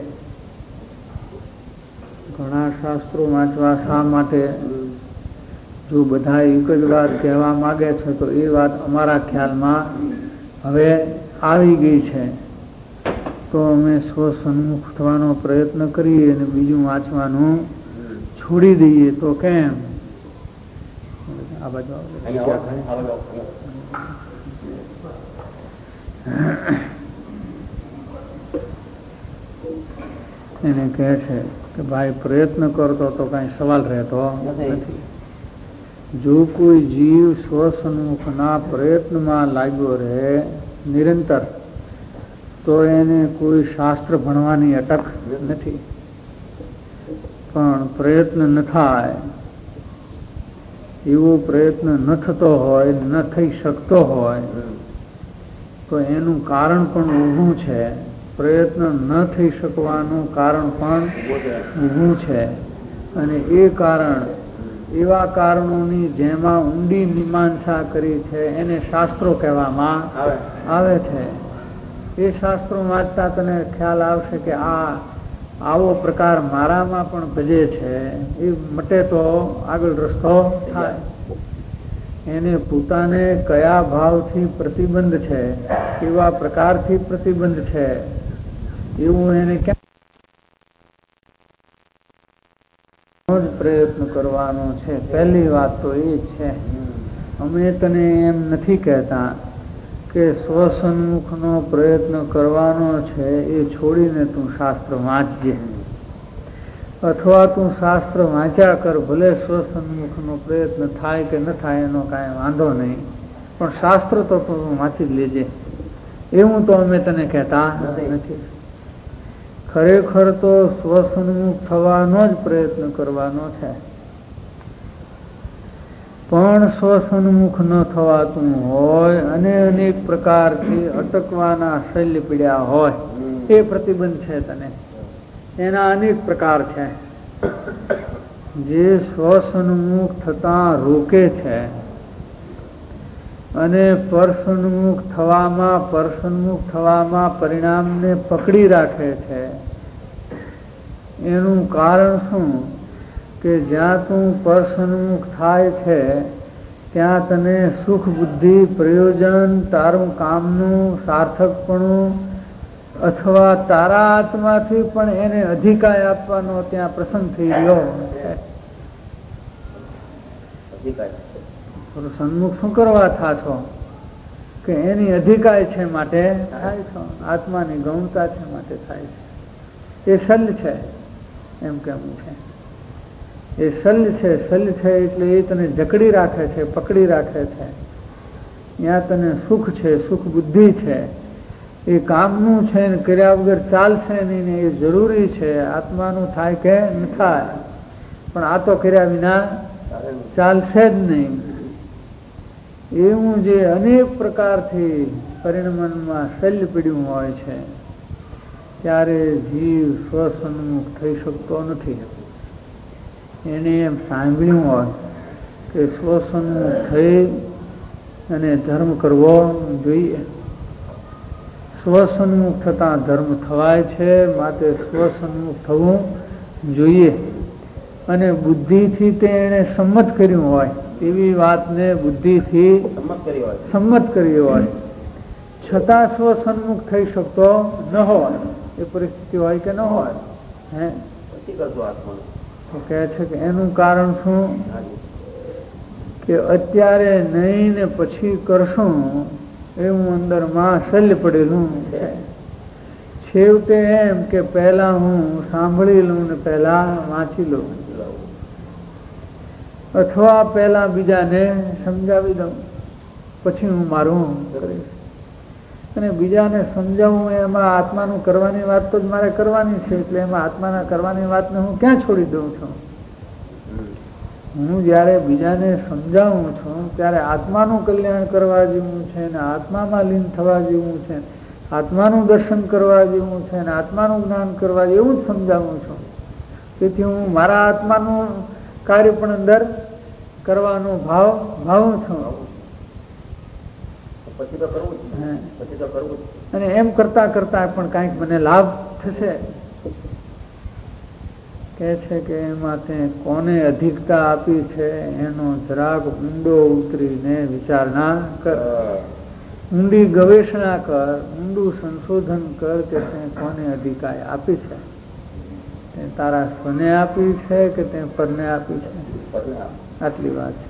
ઘણા શાસ્ત્રો વાંચવા શા માટે? જો બધા એક જ વાત કહેવા માગે છે તો એ વાત અમારા ખ્યાલમાં હવે આવી ગઈ છે તો અમે સ્વ સન્મુખ થવાનો પ્રયત્ન કરીએ અને બીજું વાંચવાનું છોડી દઈએ તો કેમ? આ બાજુ એને કહે છે કે ભાઈ પ્રયત્ન કરતો તો કઈ સવાલ રહેતો નથી. જો કોઈ જીવ સ્વસન્મુખના પ્રયત્નમાં લાગ્યો રહે નિરંતર તો એને કોઈ શાસ્ત્ર ભણવાની અટક નથી. પણ પ્રયત્ન ન થાય, એવો પ્રયત્ન ન થતો હોય, ન થઈ શકતો હોય તો એનું કારણ પણ ઊભું છે. પ્રયત્ન ન થઈ શકવાનું કારણ પણ ઊભું છે. અને એ કારણ એવા કારણોની જેમાં ઊંડી મીમાંસા કરી છે એને શાસ્ત્રો કહેવામાં આવે છે. એ શાસ્ત્રો વાંચતા તને ખ્યાલ આવશે કે આ આવો પ્રકાર મારામાં પણ ભજે છે. એ મટે તો આગળ રસ્તો થાય. એને પોતાને કયા ભાવથી પ્રતિબંધ છે, કેવા પ્રકારથી પ્રતિબંધ છે એવું એને ક્યાં જ પ્રયત્ન કરવાનો છે. પહેલી વાત તો એ જ છે. અમે તને એમ નથી કહેતા કે સ્વસન્મુખનો પ્રયત્ન કરવાનો છે એ છોડીને તું શાસ્ત્ર વાંચજે, અથવા તું શાસ્ત્ર વાંચ્યા કર. ભલે સ્વસન્મુખનો પ્રયત્ન થાય કે ન થાય એનો કાંઈ વાંધો નહીં, પણ શાસ્ત્ર તો તું વાંચી જ લેજે. એવું તો અમે તને કહેતા નથી. ખરેખર તો સ્વસન્મુખ થવાનો જ પ્રયત્ન કરવાનો છે. પણ સ્વસન્મુખ ન થવાતું હોય અને અનેક પ્રકારથી અટકવાના શૈલ્ય પીડ્યા હોય, એ પ્રતિબંધ છે તને. એના અનેક પ્રકાર છે જે સ્વસન્મુખ થતા રોકે છે અને પરસન્મુખ થવામાં પરસન્મુખ થવામાં પરિણામને પકડી રાખે છે. એનું કારણ શું કે જ્યાં તું પરસન્મુખ થાય છે ત્યાં તને સુખ, બુદ્ધિ, પ્રયોજન, તારું કામનું સાર્થકપણું અથવા તારા આત્માથી પણ એને અધિકાય આપવાનો ત્યાં પ્રસંગ થઈ ગયો છે. સન્મુખ શું કરવા થા છો કે એની અધિકાય છે માટે થાય છો, આત્માની ગૌણતા છે માટે થાય છે. એ સલ છે એમ કેવું છે. એ સલ છે. સલ છે એટલે એ તને જકડી રાખે છે, પકડી રાખે છે. ત્યાં તને સુખ છે, સુખ બુદ્ધિ છે, એ કામનું છે ને કર્યા વગર ચાલશે નહીં ને એ જરૂરી છે. આત્માનું થાય કે ન થાય, પણ આ તો કર્યા વિના ચાલશે જ નહીં. એવું જે અનેક પ્રકારથી પરિણમનમાં શૈલ્ય પીડ્યું હોય છે ત્યારે જીવ સ્વસન્મુખ થઈ શકતો નથી. એને એમ સાંભળ્યું હોય કે સ્વસન્મુખ થઈ અને ધર્મ કરવો જોઈએ. સ્વસન્મુખ થતાં ધર્મ થવાય છે, માટે સ્વસન્મુખ થવું જોઈએ. અને બુદ્ધિથી તે એને સંમત કર્યું હોય, એવી વાતને બુદ્ધિથી સંમત કરી હોય છતાં સ્વસન્મુખ થઈ શકતો ન હોય, એ પરિસ્થિતિ હોય કે ન હોય. હે તો કહે છે કે એનું કારણ શું કે અત્યારે નહીં ને પછી કરશું એવું અંદરમાં શલ્ય પડેલું છે. છેવટે એમ કે પહેલા હું સાંભળી લઉં ને પહેલા વાંચી લઉં, અથવા પહેલા બીજાને સમજાવી દઉં પછી હું મારું કરીશ. અને બીજાને સમજાવવું એમાં આત્માનું કરવાની વાત તો જ મારે કરવાની છે, એટલે એમાં આત્માના કરવાની વાતને હું ક્યાં છોડી દઉં છું. હું જ્યારે બીજાને સમજાવું છું ત્યારે આત્માનું કલ્યાણ કરવા જેવું છે ને આત્મામાં લીન થવા જેવું છે, આત્માનું દર્શન કરવા જેવું છે ને આત્માનું જ્ઞાન કરવા જેવું જ સમજાવું છું. તેથી હું મારા આત્માનું કાર્ય પણ અંદર કરવાનો ભાવ ભાવું છું. અને એમ કરતા કરતા પણ કંઈક મને લાભ થશે. કહે છે કે એમાં તે કોને અધિકતા આપી છે એનો જરાક ઊંડો ઉતરીને વિચારણા કર. ઊંડી ગવેષણા કર, ઊંડું સંશોધન કર કે તે કોને અધિકાર આપી છે, તે તારા સ્વને આપી છે કે તે પરને આપી છે. આટલી વાત છે.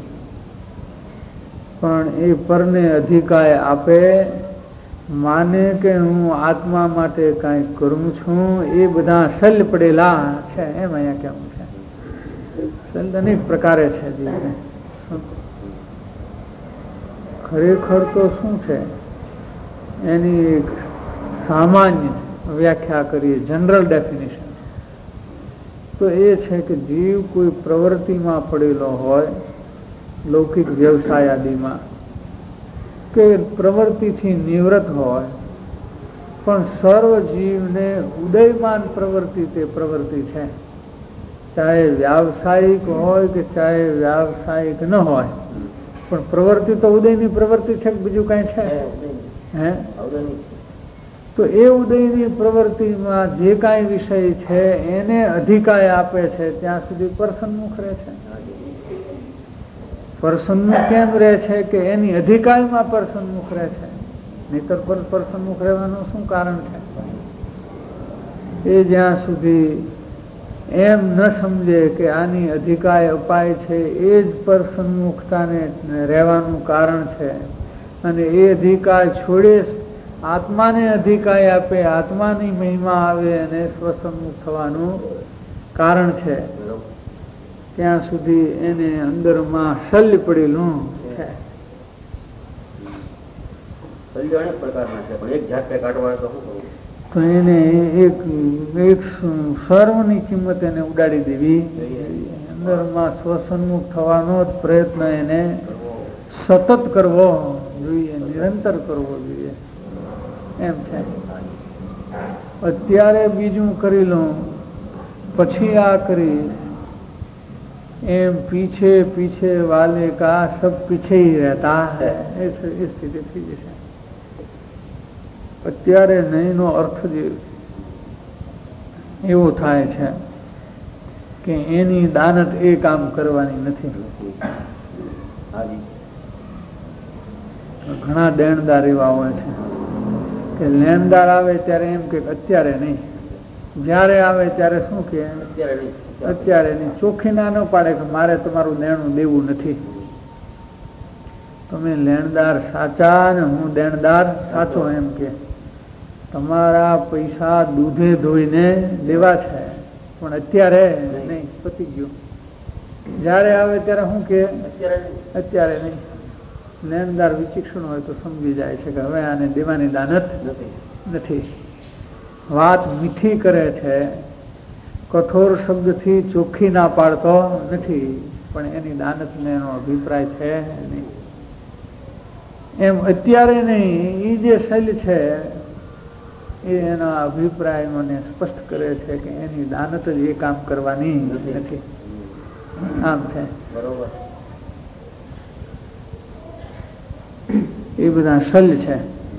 પણ એ પરને અધિકાર આપે માને કે હું આત્મા માટે કાંઈ કરું છું, એ બધા શલ્ય પડેલા છે. એમ અહીંયા કેવું છે. શલ્ય અનેક પ્રકારે છે. જીવને ખરેખર તો શું છે એની એક સામાન્ય વ્યાખ્યા કરીએ, જનરલ ડેફિનેશન, તો એ છે કે જીવ કોઈ પ્રવૃત્તિમાં પડેલો હોય, લૌકિક વ્યવસાય આદિમાં, કે પ્રવૃત્તિથી નિવૃત્ત હોય, પણ સર્વ જીવને ઉદયમાન પ્રવૃત્તિ તે પ્રવૃત્તિ છે. ચાહે વ્યાવસાયિક હોય કે ચાહે વ્યાવસાયિક ન હોય, પણ પ્રવૃત્તિ તો ઉદયની પ્રવૃત્તિ છે. બીજું કઈ છે? હે તો એ ઉદયની પ્રવૃત્તિમાં જે કાંઈ વિષય છે એને અધિકાર આપે છે, ત્યાં સુધી પરસન્મુખ રહે છે. પરસન્મુખ કેમ રહે છે? કે એની અધિકારમાં પરસન્મુખ રહે છે. નહીતર પર પરસન્મુખ રહેવાનું શું કારણ છે? એ જ્યાં સુધી એમ ન સમજે કે આની અધિકાર અપાય છે એ જ પરસન્મુખતાને રહેવાનું કારણ છે, અને એ અધિકાર છોડે આત્માને અધિકાર આપે, આત્માની મહિમા આવે અને સ્વસન્મુખ થવાનું કારણ છે, ત્યાં સુધી એને અંદરમાં શલ્ય પડેલું છે. તો એને એક એક સર્વની કિંમત એને ઉડાડી દેવી, અંદરમાં સ્વસન્મુખ થવાનો જ પ્રયત્ન એને સતત કરવો જોઈએ, નિરંતર કરવો જોઈએ. એમ છે. અત્યારે બીજું કરી લઉં પછી આ કરી, એમ પીછે પીછે વાલે કા સબ પીછે ही रहता है, એ સ્થિતિ થઈ જશે. અત્યારે નહીં નો અર્થ જ એવો થાય છે કે એની દાનત એ કામ કરવાની નથી. ઘણા દેણદાર એવા હોય છે કે લેણદાર આવે ત્યારે એમ કે અત્યારે નહીં, જ્યારે આવે ત્યારે શું કે અત્યારે નહીં. ચોખ્ખી ના ન પાડે કે મારે તમારું દેણું દેવું નથી. તમે લેણદાર સાચા ને હું દેણદાર સાચો, એમ કે તમારા પૈસા દૂધે ધોઈને દેવા છે, પણ અત્યારે નહીં, પતી ગયું. જ્યારે આવે ત્યારે શું કે અત્યારે નહીં. લેણદાર વિચક્ષણ હોય તો સમજી જાય છે કે હવે આને દેવાની દાનત નથી. વાત મીઠી કરે છે, કઠોર શબ્દથી ચોખ્ખી ના પાડતો નથી, પણ એની દાનતને એનો અભિપ્રાય છે નહીં. એમ અત્યારે નહીં, એ જે શૈલી છે એ એના અભિપ્રાય મને સ્પષ્ટ કરે છે કે એની દાનત જ એ કામ કરવાની નથી. આમ છે. બરોબર. એ બધા શલ્ય છે.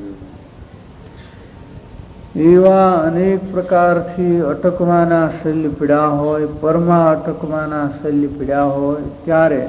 એવા અનેક પ્રકારથી અટકવાના શલ્ય પીડા હોય, પરમાં અટકવાના શલ્ય પીડા હોય, ત્યારે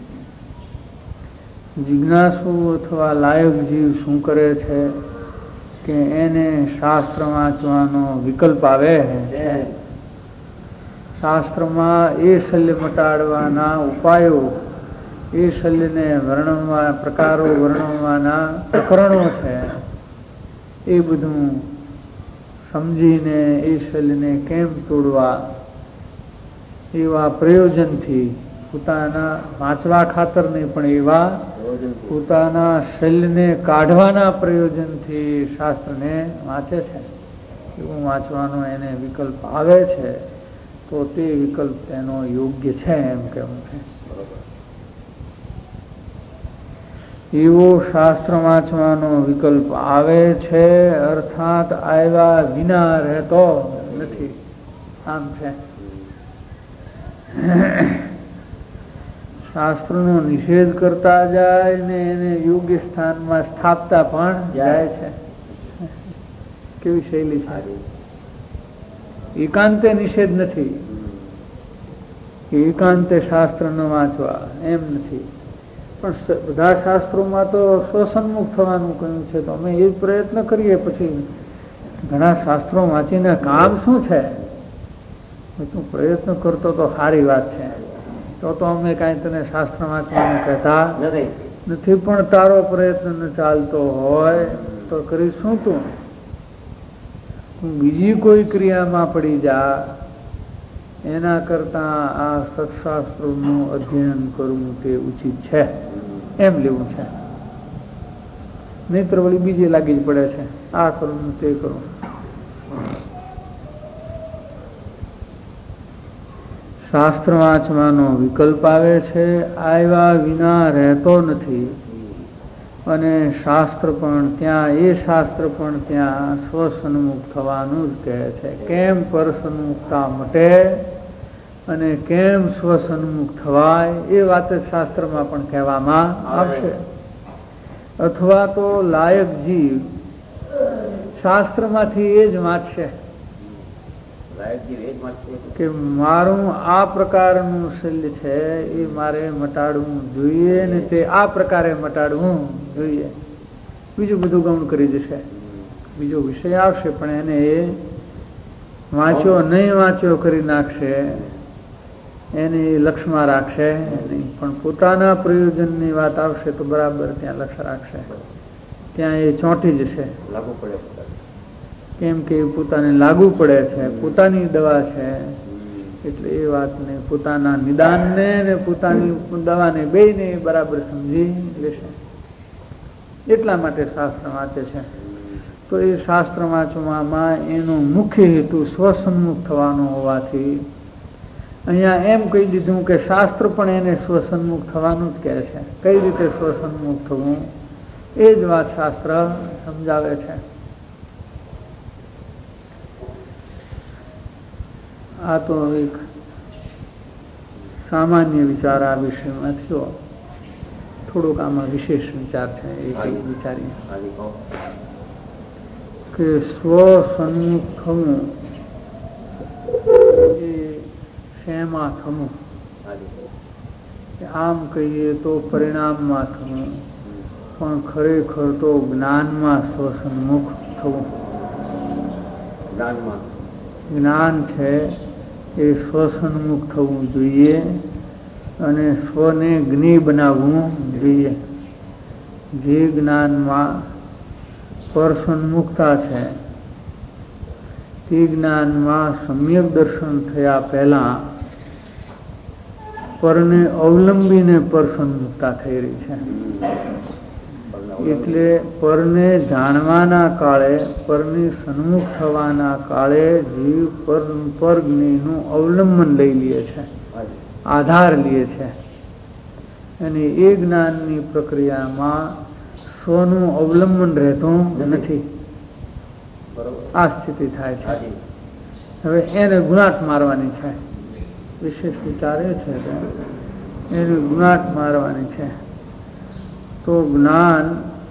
જિજ્ઞાસુ અથવા લાયક જીવ શું કરે છે કે એને શાસ્ત્ર વાંચવાનો વિકલ્પ આવે છે. શાસ્ત્રમાં એ શલ્ય મટાડવાના ઉપાયો, એ શલ્યને વર્ણવવા પ્રકારો વર્ણવવાના પ્રકરણો છે, એ બધું સમજીને એ શલ્યને કેમ તોડવા, એવા પ્રયોજનથી પોતાના વાંચવા ખાતર નહીં પણ એવા પોતાના શલ્યને કાઢવાના પ્રયોજનથી શાસ્ત્રને વાંચે છે. એવું વાંચવાનો એને વિકલ્પ આવે છે તો તે વિકલ્પ તેનો યોગ્ય છે એમ કેવું છે. એવો શાસ્ત્ર વાંચવાનો વિકલ્પ આવે છે, અર્થાત આવ્યા વિના રહેતો નથી. આમ છે. શાસ્ત્રનો નિષેધ કરતા જાય ને એને યોગ્ય સ્થાનમાં સ્થાપતા પણ જાય છે. કેવી શૈલી છે. એકાંતે નિષેધ નથી કે એકાંતે શાસ્ત્ર ન વાંચવા, એમ નથી. પણ બધા શાસ્ત્રોમાં તો સ્વસન્મુખ થવાનું કહ્યું છે, તો અમે એ જ પ્રયત્ન કરીએ. પછી ઘણા શાસ્ત્રો વાંચીને કામ શું છે? તું પ્રયત્ન કરતો તો સારી વાત છે, તો તો અમે કાંઈ તને શાસ્ત્ર વાંચવાનું કહેતા નથી. પણ તારો પ્રયત્ન ન ચાલતો હોય તો કરીશું તું બીજી કોઈ ક્રિયામાં પડી જા, એના કરતા આ સત્શાસ્ત્રોનું અધ્યયન કરવું તે ઉચિત છે એમ લેવું છે. નહીતર વળી બીજી લાગી જ પડે છે, આ કરવું તે કરવું. શાસ્ત્ર વાંચવાનો વિકલ્પ આવે છે, આવ્યા વિના રહેતો નથી. અને શાસ્ત્ર પણ ત્યાં એ શાસ્ત્ર પણ ત્યાં સ્વસન્મુખ થવાનું જ કહે છે. કેમ પરસન્મુખતા મટે અને કેમ સ્વસન્મુખ થવાય એ વાત જ શાસ્ત્રમાં પણ કહેવામાં આવશે. અથવા તો લાયક જીવ શાસ્ત્રમાંથી એ જ વાંચશે કે મારું આ પ્રકારનું શલ્ય છે એ મારે મટાડવું જોઈએ ને તે આ પ્રકારે મટાડવું જોઈએ. બીજું બધું ગૌણ કરી જશે, બીજો વિષય આવશે પણ એને એ વાંચ્યો નહીં વાંચ્યો કરી નાખશે, એને એ લક્ષમાં રાખશે નહીં. પણ પોતાના પ્રયોજનની વાત આવશે તો બરાબર ત્યાં લક્ષ રાખશે, ત્યાં એ ચોંટી જશે. લાગુ પડે કેમ કે પોતાને લાગુ પડે છે, પોતાની દવા છે, એટલે એ વાતને પોતાના નિદાનને ને પોતાની દવાને બેયને બરાબર સમજી લેશે. એટલા માટે શાસ્ત્ર વાંચે છે. તો એ શાસ્ત્ર વાંચવામાં એનો મુખ્ય હેતુ સ્વસન્મુખ થવાનો હોવાથી અહીંયા એમ કહી દીધું કે શાસ્ત્ર પણ એને સ્વસન્મુખ થવાનું જ કહે છે. કઈ રીતે સ્વસન્મુખ થવું એ જ વાત શાસ્ત્ર સમજાવે છે. આ તો એક સામાન્ય વિચાર આ વિષયમાં થયો, થોડોક આમાં વિશેષ વિચાર છે એ વિચારીએ કે સ્વસન્મુખ થવું એ શેમાં થવું? આમ કહીએ તો પરિણામમાં થવું, પણ ખરેખર તો જ્ઞાનમાં સ્વસન્મુખ થવું. જ્ઞાનમાં જ્ઞાન છે એ સ્વસન્મુખ થવું જોઈએ અને સ્વને જ્ઞેય બનાવવું જોઈએ. જે જ્ઞાનમાં પરસન્મુખતા છે તે જ્ઞાનમાં સમ્યક દર્શન થયા પહેલા પરને અવલંબીને પરસન્મુખતા થઈ રહી છે. એટલે પરને જાણવાના કાળે, પરની સન્મુખ થવાના કાળે જીવ પર પર જ્ઞેયનું અવલંબન લઈ લે છે, આધાર લે છે. અને એ જ્ઞાનની પ્રક્રિયામાં સ્વનું અવલંબન રહેતું નથી. આ સ્થિતિ થાય છે. હવે એને ગુણાટ મારવાની છે. વિશેષ વિચાર એ છે કે એને ગુણાટ મારવાની છે. તો જ્ઞાન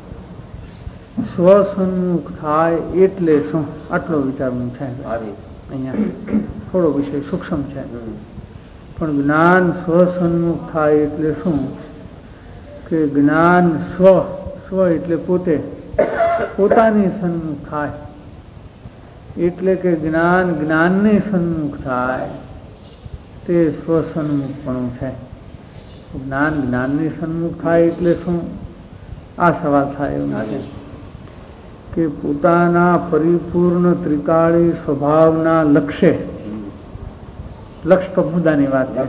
સ્વસન્મુખ થાય એટલે શું? આટલો વિચારવું છે. અહીંયા થોડો વિષય સૂક્ષ્મ છે, પણ જ્ઞાન સ્વસન્મુખ થાય એટલે શું? કે જ્ઞાન સ્વ સ્વ એટલે પોતે પોતાની સન્મુખ થાય, એટલે કે જ્ઞાન જ્ઞાનની સન્મુખ થાય તે સ્વસન્મુખપણું છે. જ્ઞાન જ્ઞાનની સન્મુખ થાય એટલે શું? આ સવાલ થાય એવું છે કે પોતાના પરિપૂર્ણ ત્રિકાળી સ્વભાવના લક્ષ્ય, લક્ષ્ય તો મુદ્દાની વાત છે.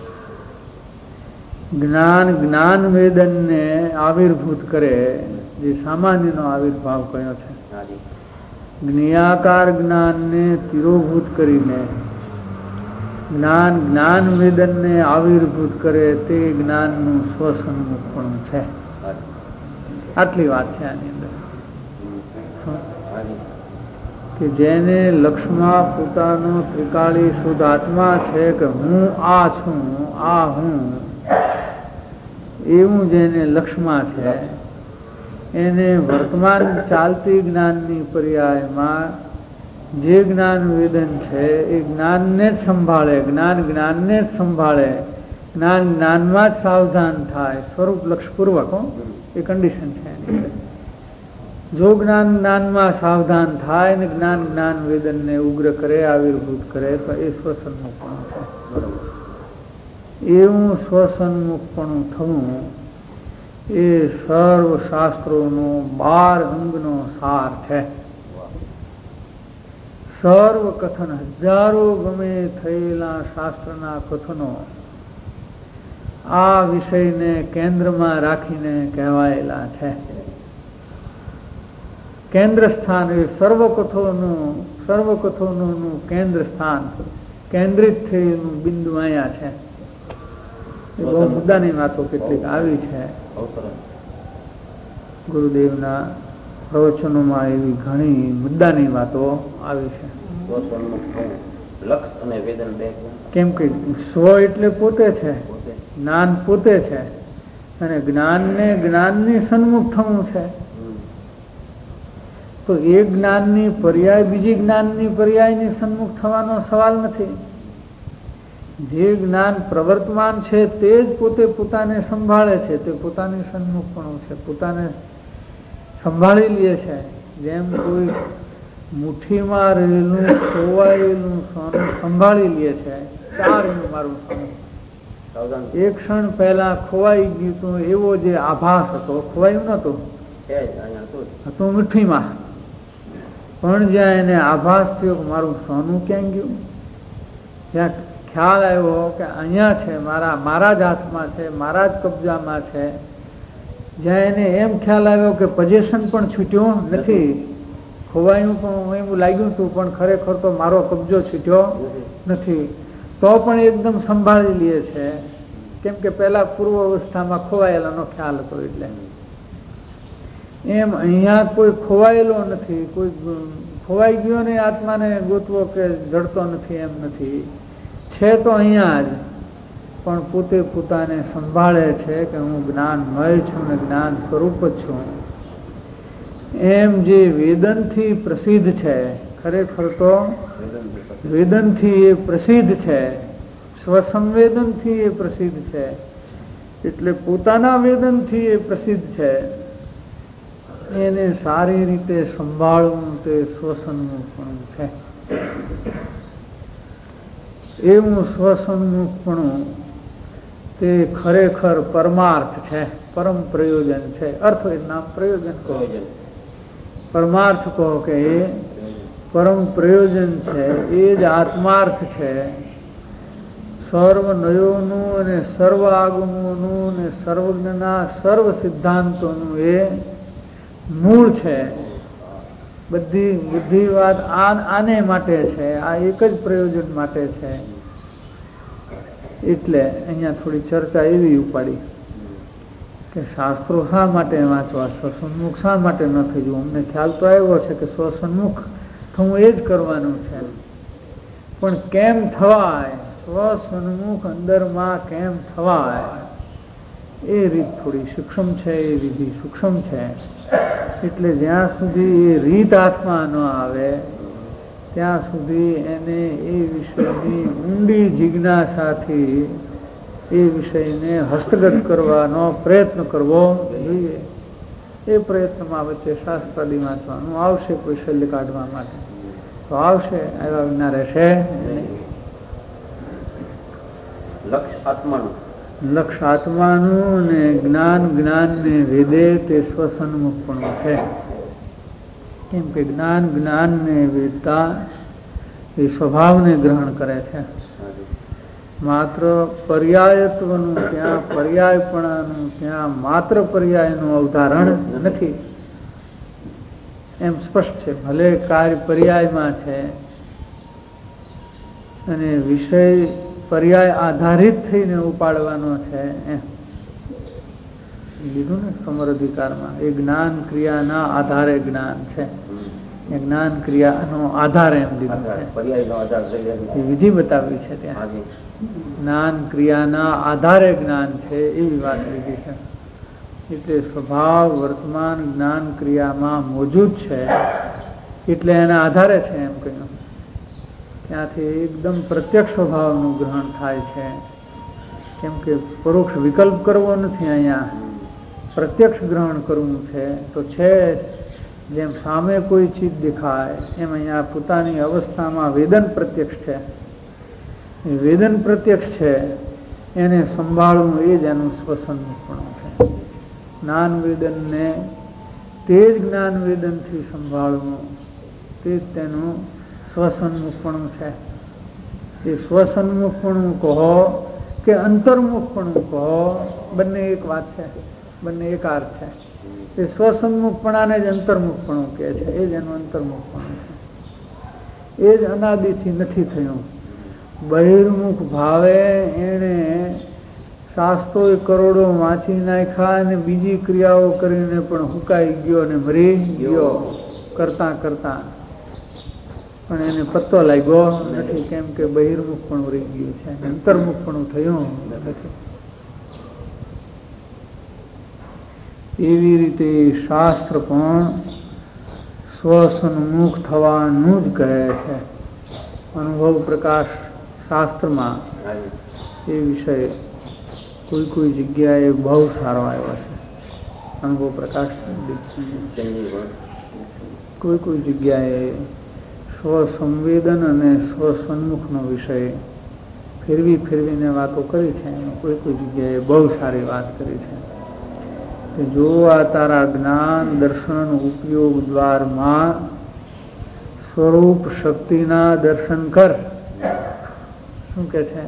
જ્ઞાન જ્ઞાન વેદનને આવિર્ભૂત કરે, જે સામાન્યનો આવિર્ભાવ કયો છે. જ્ઞેયાકાર જ્ઞાનને તિરોભૂત કરીને જ્ઞાન જ્ઞાન વેદનને આવિર્ભૂત કરે તે જ્ઞાનનું સ્વસન્મુખપણું છે. આટલી વાત છે આની અંદર કે જેને લક્ષ્યમાં પોતાનો ત્રિકાળી શુદ્ધ આત્મા છે કે હું આ છું, આ હું, એવું જેને લક્ષ્યમાં છે એને વર્તમાન ચાલતી જ્ઞાનની પર્યાયમાં જે જ્ઞાન વેદન છે એ જ્ઞાનને જ સંભાળે, જ્ઞાન જ્ઞાનને જ સંભાળે જ્ઞાન જ્ઞાનમાં જ સાવધાન થાય, સ્વરૂપ લક્ષપૂર્વક. એ કન્ડિશન છે એની. જો જ્ઞાન જ્ઞાનમાં સાવધાન થાય ને જ્ઞાન જ્ઞાન વેદનને ઉગ્ર કરે, આવિર્ભૂત કરે, તો એ સ્વસન્મુખપણું છે. એવું સ્વસન્મુખપણું થવું એ સર્વ શાસ્ત્રોનો બાર અંગનો સાર છે. સર્વ કથન, હજારો ગમે થયેલા શાસ્ત્રના કથનો આ વિષયને કેન્દ્રમાં રાખીને કહેવાયેલા છે. કેન્દ્ર સ્થાન એ સર્વ કથોનું સર્વ કથોનું કેન્દ્ર સ્થાન, કેન્દ્રિત થયેલું બિંદુ અહીંયા છે. એ બહુ મુદ્દાની વાતો કેટલીક આવી છે ગુરુદેવના પ્રવચનોમાં. એવી ઘણી મુદ્દાની વાતો આવી છે. કેમ કે સ્વ એટલે પોતે છે, જ્ઞાન પોતે છે, અને જ્ઞાનને જ્ઞાનની સન્મુખ થવું છે. તો એ જ્ઞાનની પર્યાય બીજી જ્ઞાનની પર્યાયની સન્મુખ થવાનો સવાલ નથી. જે જ્ઞાન પ્રવર્તમાન છે તે જ પોતે પોતાને સંભાળે છે, તે પોતાની સન્મુખપણું છે, પોતાને સંભાળી લે છે. જેમ કોઈ મુઠ્ઠીમાં રહેલું ખોવાયેલું સોનું સંભાળી લે છે. ચાર એનું મારું સોનું એક ક્ષણ પહેલા ખોવાઈ ગયું હતું, એવો જે આભાસ હતો, ખોવાયું નતું, હતું મુઠ્ઠીમાં. પણ જ્યાં એને આભાસ થયો કે મારું સોનું ક્યાં ગયું, ત્યાં ખ્યાલ આવ્યો કે અહીંયા છે, મારા મારા જ હાથમાં છે, મારા જ કબજામાં છે. જ્યાં એને એમ ખ્યાલ આવ્યો કે પોઝેશન પણ છૂટ્યો નથી, ખોવાયું પણ એવું લાગ્યું હતું, પણ ખરેખર તો મારો કબજો છૂટ્યો નથી, તો પણ એકદમ સંભાળી લે છે. કેમ કે પેલા પૂર્વ અવસ્થામાં ખોવાયેલાનો ખ્યાલ હતો. એટલે એમ અહીંયા કોઈ ખોવાયેલો નથી, કોઈ ખોવાઈ ગયો ને આત્માને ગોતવો કે જડતો નથી એમ નથી, છે તો અહીંયા જ, પણ પોતે પોતાને સંભાળે છે કે હું જ્ઞાનમય છું ને જ્ઞાન સ્વરૂપ જ છું. એમ જે વેદનથી પ્રસિદ્ધ છે, ખરેખર તો વેદનથી એ પ્રસિદ્ધ છે, સ્વસંવેદનથી એ પ્રસિદ્ધ છે, એટલે પોતાના વેદનથી એ પ્રસિદ્ધ છે. એને સારી રીતે સંભાળવું તે સ્વસન્મુખપણું છે. એવું સ્વસન્મુખપણું તે ખરેખર પરમાર્થ છે, પરમ પ્રયોજન છે. અર્થ એના પ્રયોજન કહો, પરમાર્થ કહો કે એ પરમ પ્રયોજન છે, એ જ આત્માર્થ છે. સર્વ નયોનું અને સર્વ આગમોનું અને સર્વજ્ઞના સર્વ સિદ્ધાંતોનું એ મૂળ છે. બધી બુદ્ધિવાદ આને માટે છે, આ એક જ પ્રયોજન માટે છે. એટલે અહીંયા થોડી ચર્ચા એવી ઉપાડી કે શાસ્ત્રો શા માટે વાંચવા, સ્વસન્મુખ શા માટે ન થઈ જવું. અમને ખ્યાલ તો આવ્યો છે કે સ્વસન્મુખ થવું એ જ કરવાનું છે, પણ કેમ થવાય, સ્વસન્મુખ અંદરમાં કેમ થવાય, એ રીત થોડી સૂક્ષ્મ છે, એ વિધિ સૂક્ષ્મ છે. એટલે જ્યાં સુધી એ રીત હાથમાં ન આવે ત્યાં સુધી એને એ વિષયની ઊંડી જિજ્ઞાસાથી એ વિષયને હસ્તગત કરવાનો પ્રયત્ન કરવો જોઈએ. એ પ્રયત્નમાં વચ્ચે શાસ્ત્રાદી વાંચવાનું આવશે, કોઈ શલ્ય કાઢવા માટે તો આવશે, આવ્યા વિના રહેશે. લક્ષ આત્માનું લક્ષ આત્માનું ને જ્ઞાન જ્ઞાનને વેદે તે સ્વસન્મુખપણું છે. કેમ કે જ્ઞાન જ્ઞાનને વેદતા એ સ્વભાવને ગ્રહણ કરે છે. માત્ર પર્યાયત્વનું ત્યાં, પર્યાયપણાનું ત્યાં માત્ર પર્યાયનું અવધારણ નથી, એમ સ્પષ્ટ છે. ભલે કાર્ય પર્યાયમાં છે અને વિષય પર્યાય આધારિત થઈને ઉપાડવાનો છે, એમ લીધું ને સમર અધિકારમાં. એ જ્ઞાન ક્રિયાના આધારે જ્ઞાન છે, એ જ્ઞાન ક્રિયાનો આધાર એમ લીધું છે. એ વિધિ બતાવી છે ત્યાં, જ્ઞાન ક્રિયાના આધારે જ્ઞાન છે એવી વાત લીધી છે. એટલે સ્વભાવ વર્તમાન જ્ઞાન ક્રિયામાં મોજૂદ છે, એટલે એના આધારે છે એમ કહ્યું. ત્યાંથી એકદમ પ્રત્યક્ષ સ્વભાવનું ગ્રહણ થાય છે. કેમ કે પરોક્ષ વિકલ્પ કરવો નથી, અહીંયા પ્રત્યક્ષ ગ્રહણ કરવું છે. તો છે જેમ સામે કોઈ ચીજ દેખાય એમ અહીંયા પોતાની અવસ્થામાં વેદન પ્રત્યક્ષ છે. વેદન પ્રત્યક્ષ છે એને સંભાળવું એ જ એનું સ્વસન્મુખપણું છે. જ્ઞાન વેદનને તે જ જ્ઞાન વેદનથી સંભાળવું તે જ તેનું સ્વસન્મુખપણું છે. એ સ્વસન્મુખપણું કહો કે અંતર્મુખપણું કહો, બંને એક વાત છે, બંને એક અર્થ છે. એ સ્વસન્મુખપણાને જ અંતર્મુખપણું કહે છે, એ જ એનું અંતર્મુખપણું છે. એ જ અનાદિથી નથી થયું. બહિર્મુખ ભાવે એણે શાસ્ત્રોએ કરોડો વાંચી નાખ્યા અને બીજી ક્રિયાઓ કરીને પણ હુકાઈ ગયો અને મરી ગયો કરતા કરતા, પણ એને પત્તો લાગ્યો નથી. કેમ કે બહિર્મુખ પણ રહી ગયું છે, અંતર્મુખ પણ થયું નથી. એવી રીતે શાસ્ત્ર પણ સ્વસન્મુખ થવાનું જ કહે છે. અનુભવ પ્રકાશ શાસ્ત્રમાં એ વિષય કોઈ કોઈ જગ્યાએ બહુ સારો આવ્યો છે. અનુભવ પ્રકાશ કોઈ કોઈ જગ્યાએ સ્વસંવેદન અને સ્વસન્મુખનો વિષય ફેરવી ફેરવીને વાતો કરી છે. કોઈ કોઈ જગ્યાએ બહુ સારી વાત કરી છે કે જો આ તારા જ્ઞાન દર્શન ઉપયોગ દ્વારમાં સ્વરૂપ શક્તિના દર્શન કર. શું કે છે?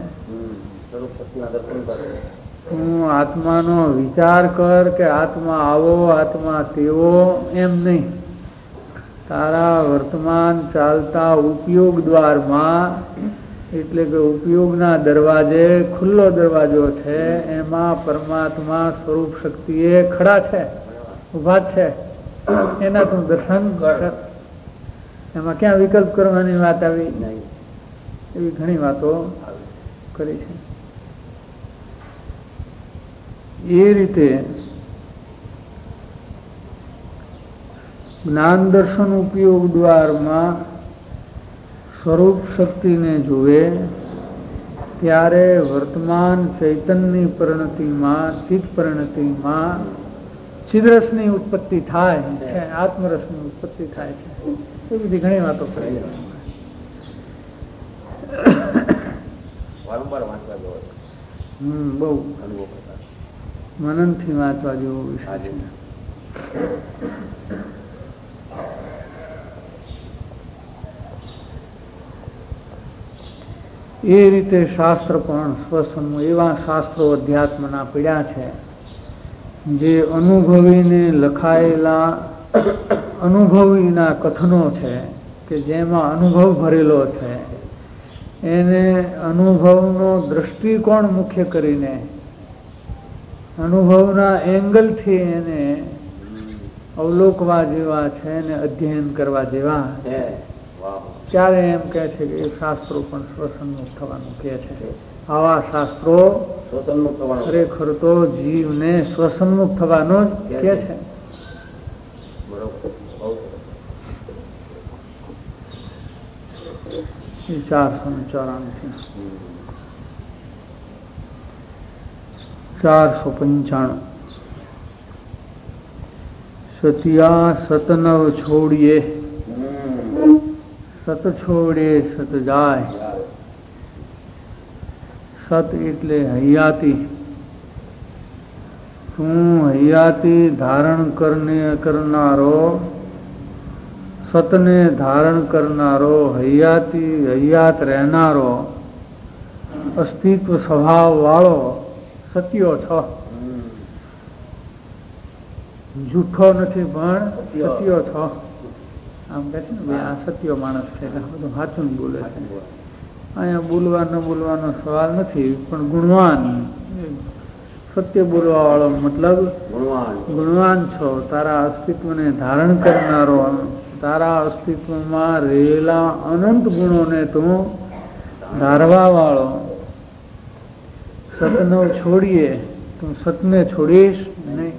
તું આત્માનો વિચાર કર કે આત્મા આવો આત્મા તેવો, એમ નહીં. તારા વર્તમાન ચાલતા ઉપયોગ દ્વારમાં, એટલે કે ઉપયોગના દરવાજે ખુલ્લો દરવાજો છે, એમાં પરમાત્મા સ્વરૂપ શક્તિએ ખડા છે, ઉભા છે, એના તું દર્શન કર. એમાં ક્યાં વિકલ્પ કરવાની વાત આવી? એવી ઘણી વાતો કરી છે. એ રીતે જ્ઞાન દર્શન ઉપયોગ દ્વારમાં સ્વરૂપ શક્તિને જુએ ત્યારે વર્તમાન ચૈતન્યની પરિણતિમાં, ચિત્ત પરિણતિમાં ચિદરસની ઉત્પત્તિ થાય છે, આત્મરસની ઉત્પત્તિ થાય છે. એ બધી ઘણી વાતો કરી. હમ બહુ મનનથી વાંચવા જેવો વિષય છે. એ રીતે શાસ્ત્ર પણ સ્વસન્મુખ, એવા શાસ્ત્રો અધ્યાત્મના પીડ્યા છે જે અનુભવીને લખાયેલા અનુભવીના કથનો છે, કે જેમાં અનુભવ ભરેલો છે. એને અનુભવનો દ્રષ્ટિકોણ મુખ્ય કરીને, અનુભવના એંગલથી એને અવલોકવા જેવા છે ને અધ્યયન કરવા જેવા. ત્યારે એમ કહે છે કે એ શાસ્ત્રો પણ સ્વસન્મુખ થવાનું કહે છે. આવા શાસ્ત્રો ખરેખર તો જીવને સ્વસન્મુખ થવાનો જ કહે છે. ચારસો ને ચોરાણું ચારસો પંચાણું સતિયા સતનવ છોડીએ, સત છોડે સત જાય. સત એટલે હૈયાતી. તું હૈયાતી ધારણ કરને કરનારો, સતને ધારણ કરનારો, હૈયાતી હૈયાત રહેનારો, અસ્તિત્વ સ્વભાવ વાળો સત્યો છો. જૂઠો નથી પણ સત્યો છો. આમ કહે છે ને, આ સત્યો માણસ છે, બધું સાચું બોલે છે. અહીંયા બોલવા ન બોલવાનો સવાલ નથી, પણ ગુણવાન, સત્ય બોલવા વાળો મતલબ ગુણવાન છો. તારા અસ્તિત્વને ધારણ કરનારો, તારા અસ્તિત્વમાં રહેલા અનંત ગુણોને તું ધારવા વાળો. સતનો છોડીએ, તું સતને છોડીશ નહીં.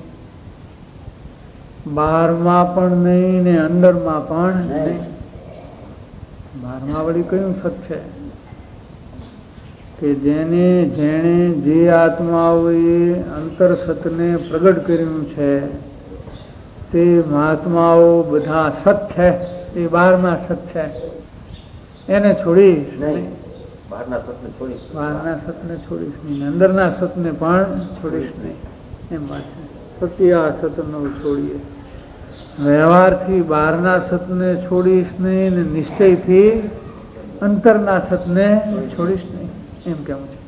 બહારમાં પણ નહીં ને અંદરમાં પણ નહીં. બહારમાં વળી કયું સત છે? કે જેને જેણે જે આત્માઓએ અંતર સતને પ્રગટ કર્યું છે તે મહાત્માઓ બધા સત છે, એ બહારના સત છે, એને છોડીશ નહીં. બહારના સતને છોડીશ બહારના સતને છોડીશ નહીં, અંદરના સતને પણ છોડીશ નહીં. એમ વાત છે. સત્ય આ સતનો છોડીએ. વ્યવહારથી બહારના સતને છોડીશ નહીં ને નિશ્ચયથી અંતરના સતને છોડીશ નહીં, એમ કેવું છે.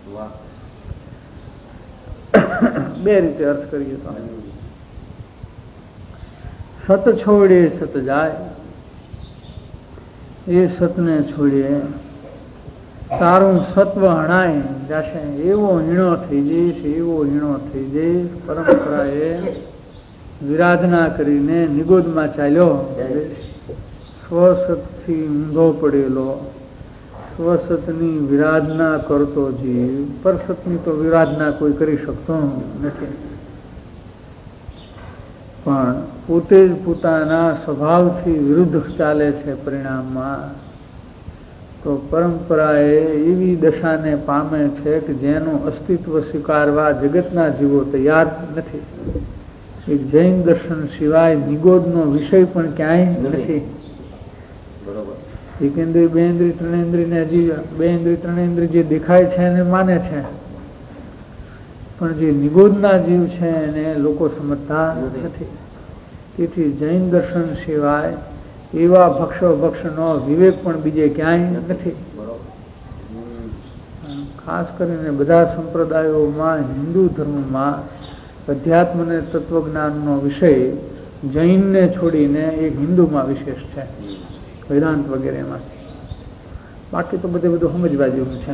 બે રીતે અર્થ કરીએ તો સત છોડે સત જાય, એ સતને છોડીએ તારું સત્વ હણાય જશે, એવો હીણો થઈ જઈશ, એવો હીણો થઈ જઈશ. પરંપરાએ વિરાધના કરીને નિગોદમાં ચાલ્યો, સ્વસતથી ઊંધો પડેલો, સ્વસતની વિરાધના કરતો જીવ પરસતની તો વિરાધના કોઈ કરી શકતો નથી, પણ પોતે જ પોતાના સ્વભાવથી વિરુદ્ધ ચાલે છે. પરિણામમાં તો પરંપરાએ એવી દશાને પામે છે કે જેનું અસ્તિત્વ સ્વીકારવા જગતના જીવો તૈયાર નથી. એક જૈન દર્શન સિવાય નિગોદનો વિષય પણ ક્યાંય નથી. એકેન્દ્રિય બેન્દ્રિય ત્રણેન્દ્રિયને હજી બેન્દ્રિય ત્રણેન્દ્રિય જે દેખાય છે એને માને છે, પણ જે નિગોદના જીવ છે એને લોકો સમજતા નથી. તેથી જૈન દર્શન સિવાય એવા ભક્ષો ભક્ષનો વિવેક પણ બીજે ક્યાંય નથી. ખાસ કરીને બધા સંપ્રદાયોમાં હિન્દુ ધર્મમાં અધ્યાત્મ અને તત્વજ્ઞાનનો વિષય જૈનને છોડીને એક હિન્દુમાં વિશેષ છે, વેદાંત વગેરેમાં. બાકી તો બધે બધું સમજવા જેવું છે.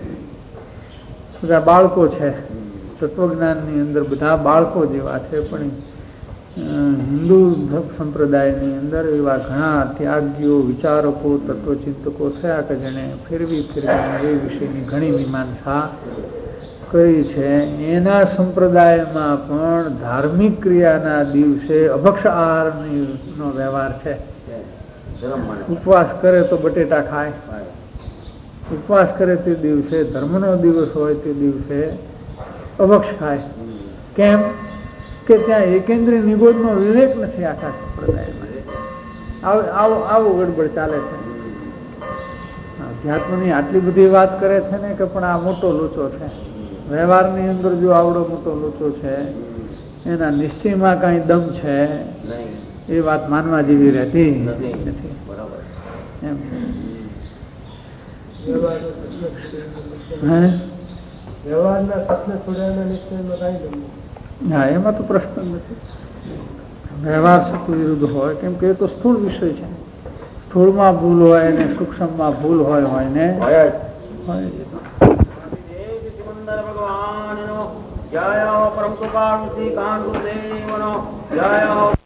બધા બાળકો છે, તત્વજ્ઞાનની અંદર બધા બાળકો જેવા છે, પણ હિન્દુ સંપ્રદાયની અંદર એવા ઘણા ત્યાગીઓ, વિચારકો, તત્વચિંતકો થયા કે જેને ફેરવી ફેરવીને એ વિષયની ઘણી મીમાંસા કરી છે. એના સંપ્રદાયમાં પણ ધાર્મિક ક્રિયાના દિવસે અભક્ષ આહારનો વ્યવહાર છે. ઉપવાસ કરે તો બટેટા ખાય, ઉપવાસ કરે તે દિવસે, ધર્મનો દિવસ હોય તે દિવસે અભક્ષ ખાય. કેમ કે ત્યાં એકેન્દ્રિય નિગોદનો વિવેક નથી આખા સંપ્રદાયમાં. આવું આવું ગડબડ ચાલે છે. અધ્યાત્મની આટલી બધી વાત કરે છે ને કે પણ આ મોટો લોચો છે. વ્યવહારની અંદર જો આવડો મોટો લોચો છે, એના નિશ્ચયમાં કાંઈ દમ છે એ વાત માનવા જેવી રહેતી નથી. એમ વ્યવહારના સતને છોડ્યાના નિશ્ચયમાં કાંઈ દમ નથી. હા, એમાં તો પ્રશ્ન નથી. વ્યવહાર સત વિરુદ્ધ હોય, કેમ કે એ તો સ્થૂળ વિષય છે. સ્થૂળમાં ભૂલ હોય ને સૂક્ષ્મમાં ભૂલ હોય હોય ને ભગવાન જય પરમ કૃપાળુ શ્રી કાંત દેવનો જય.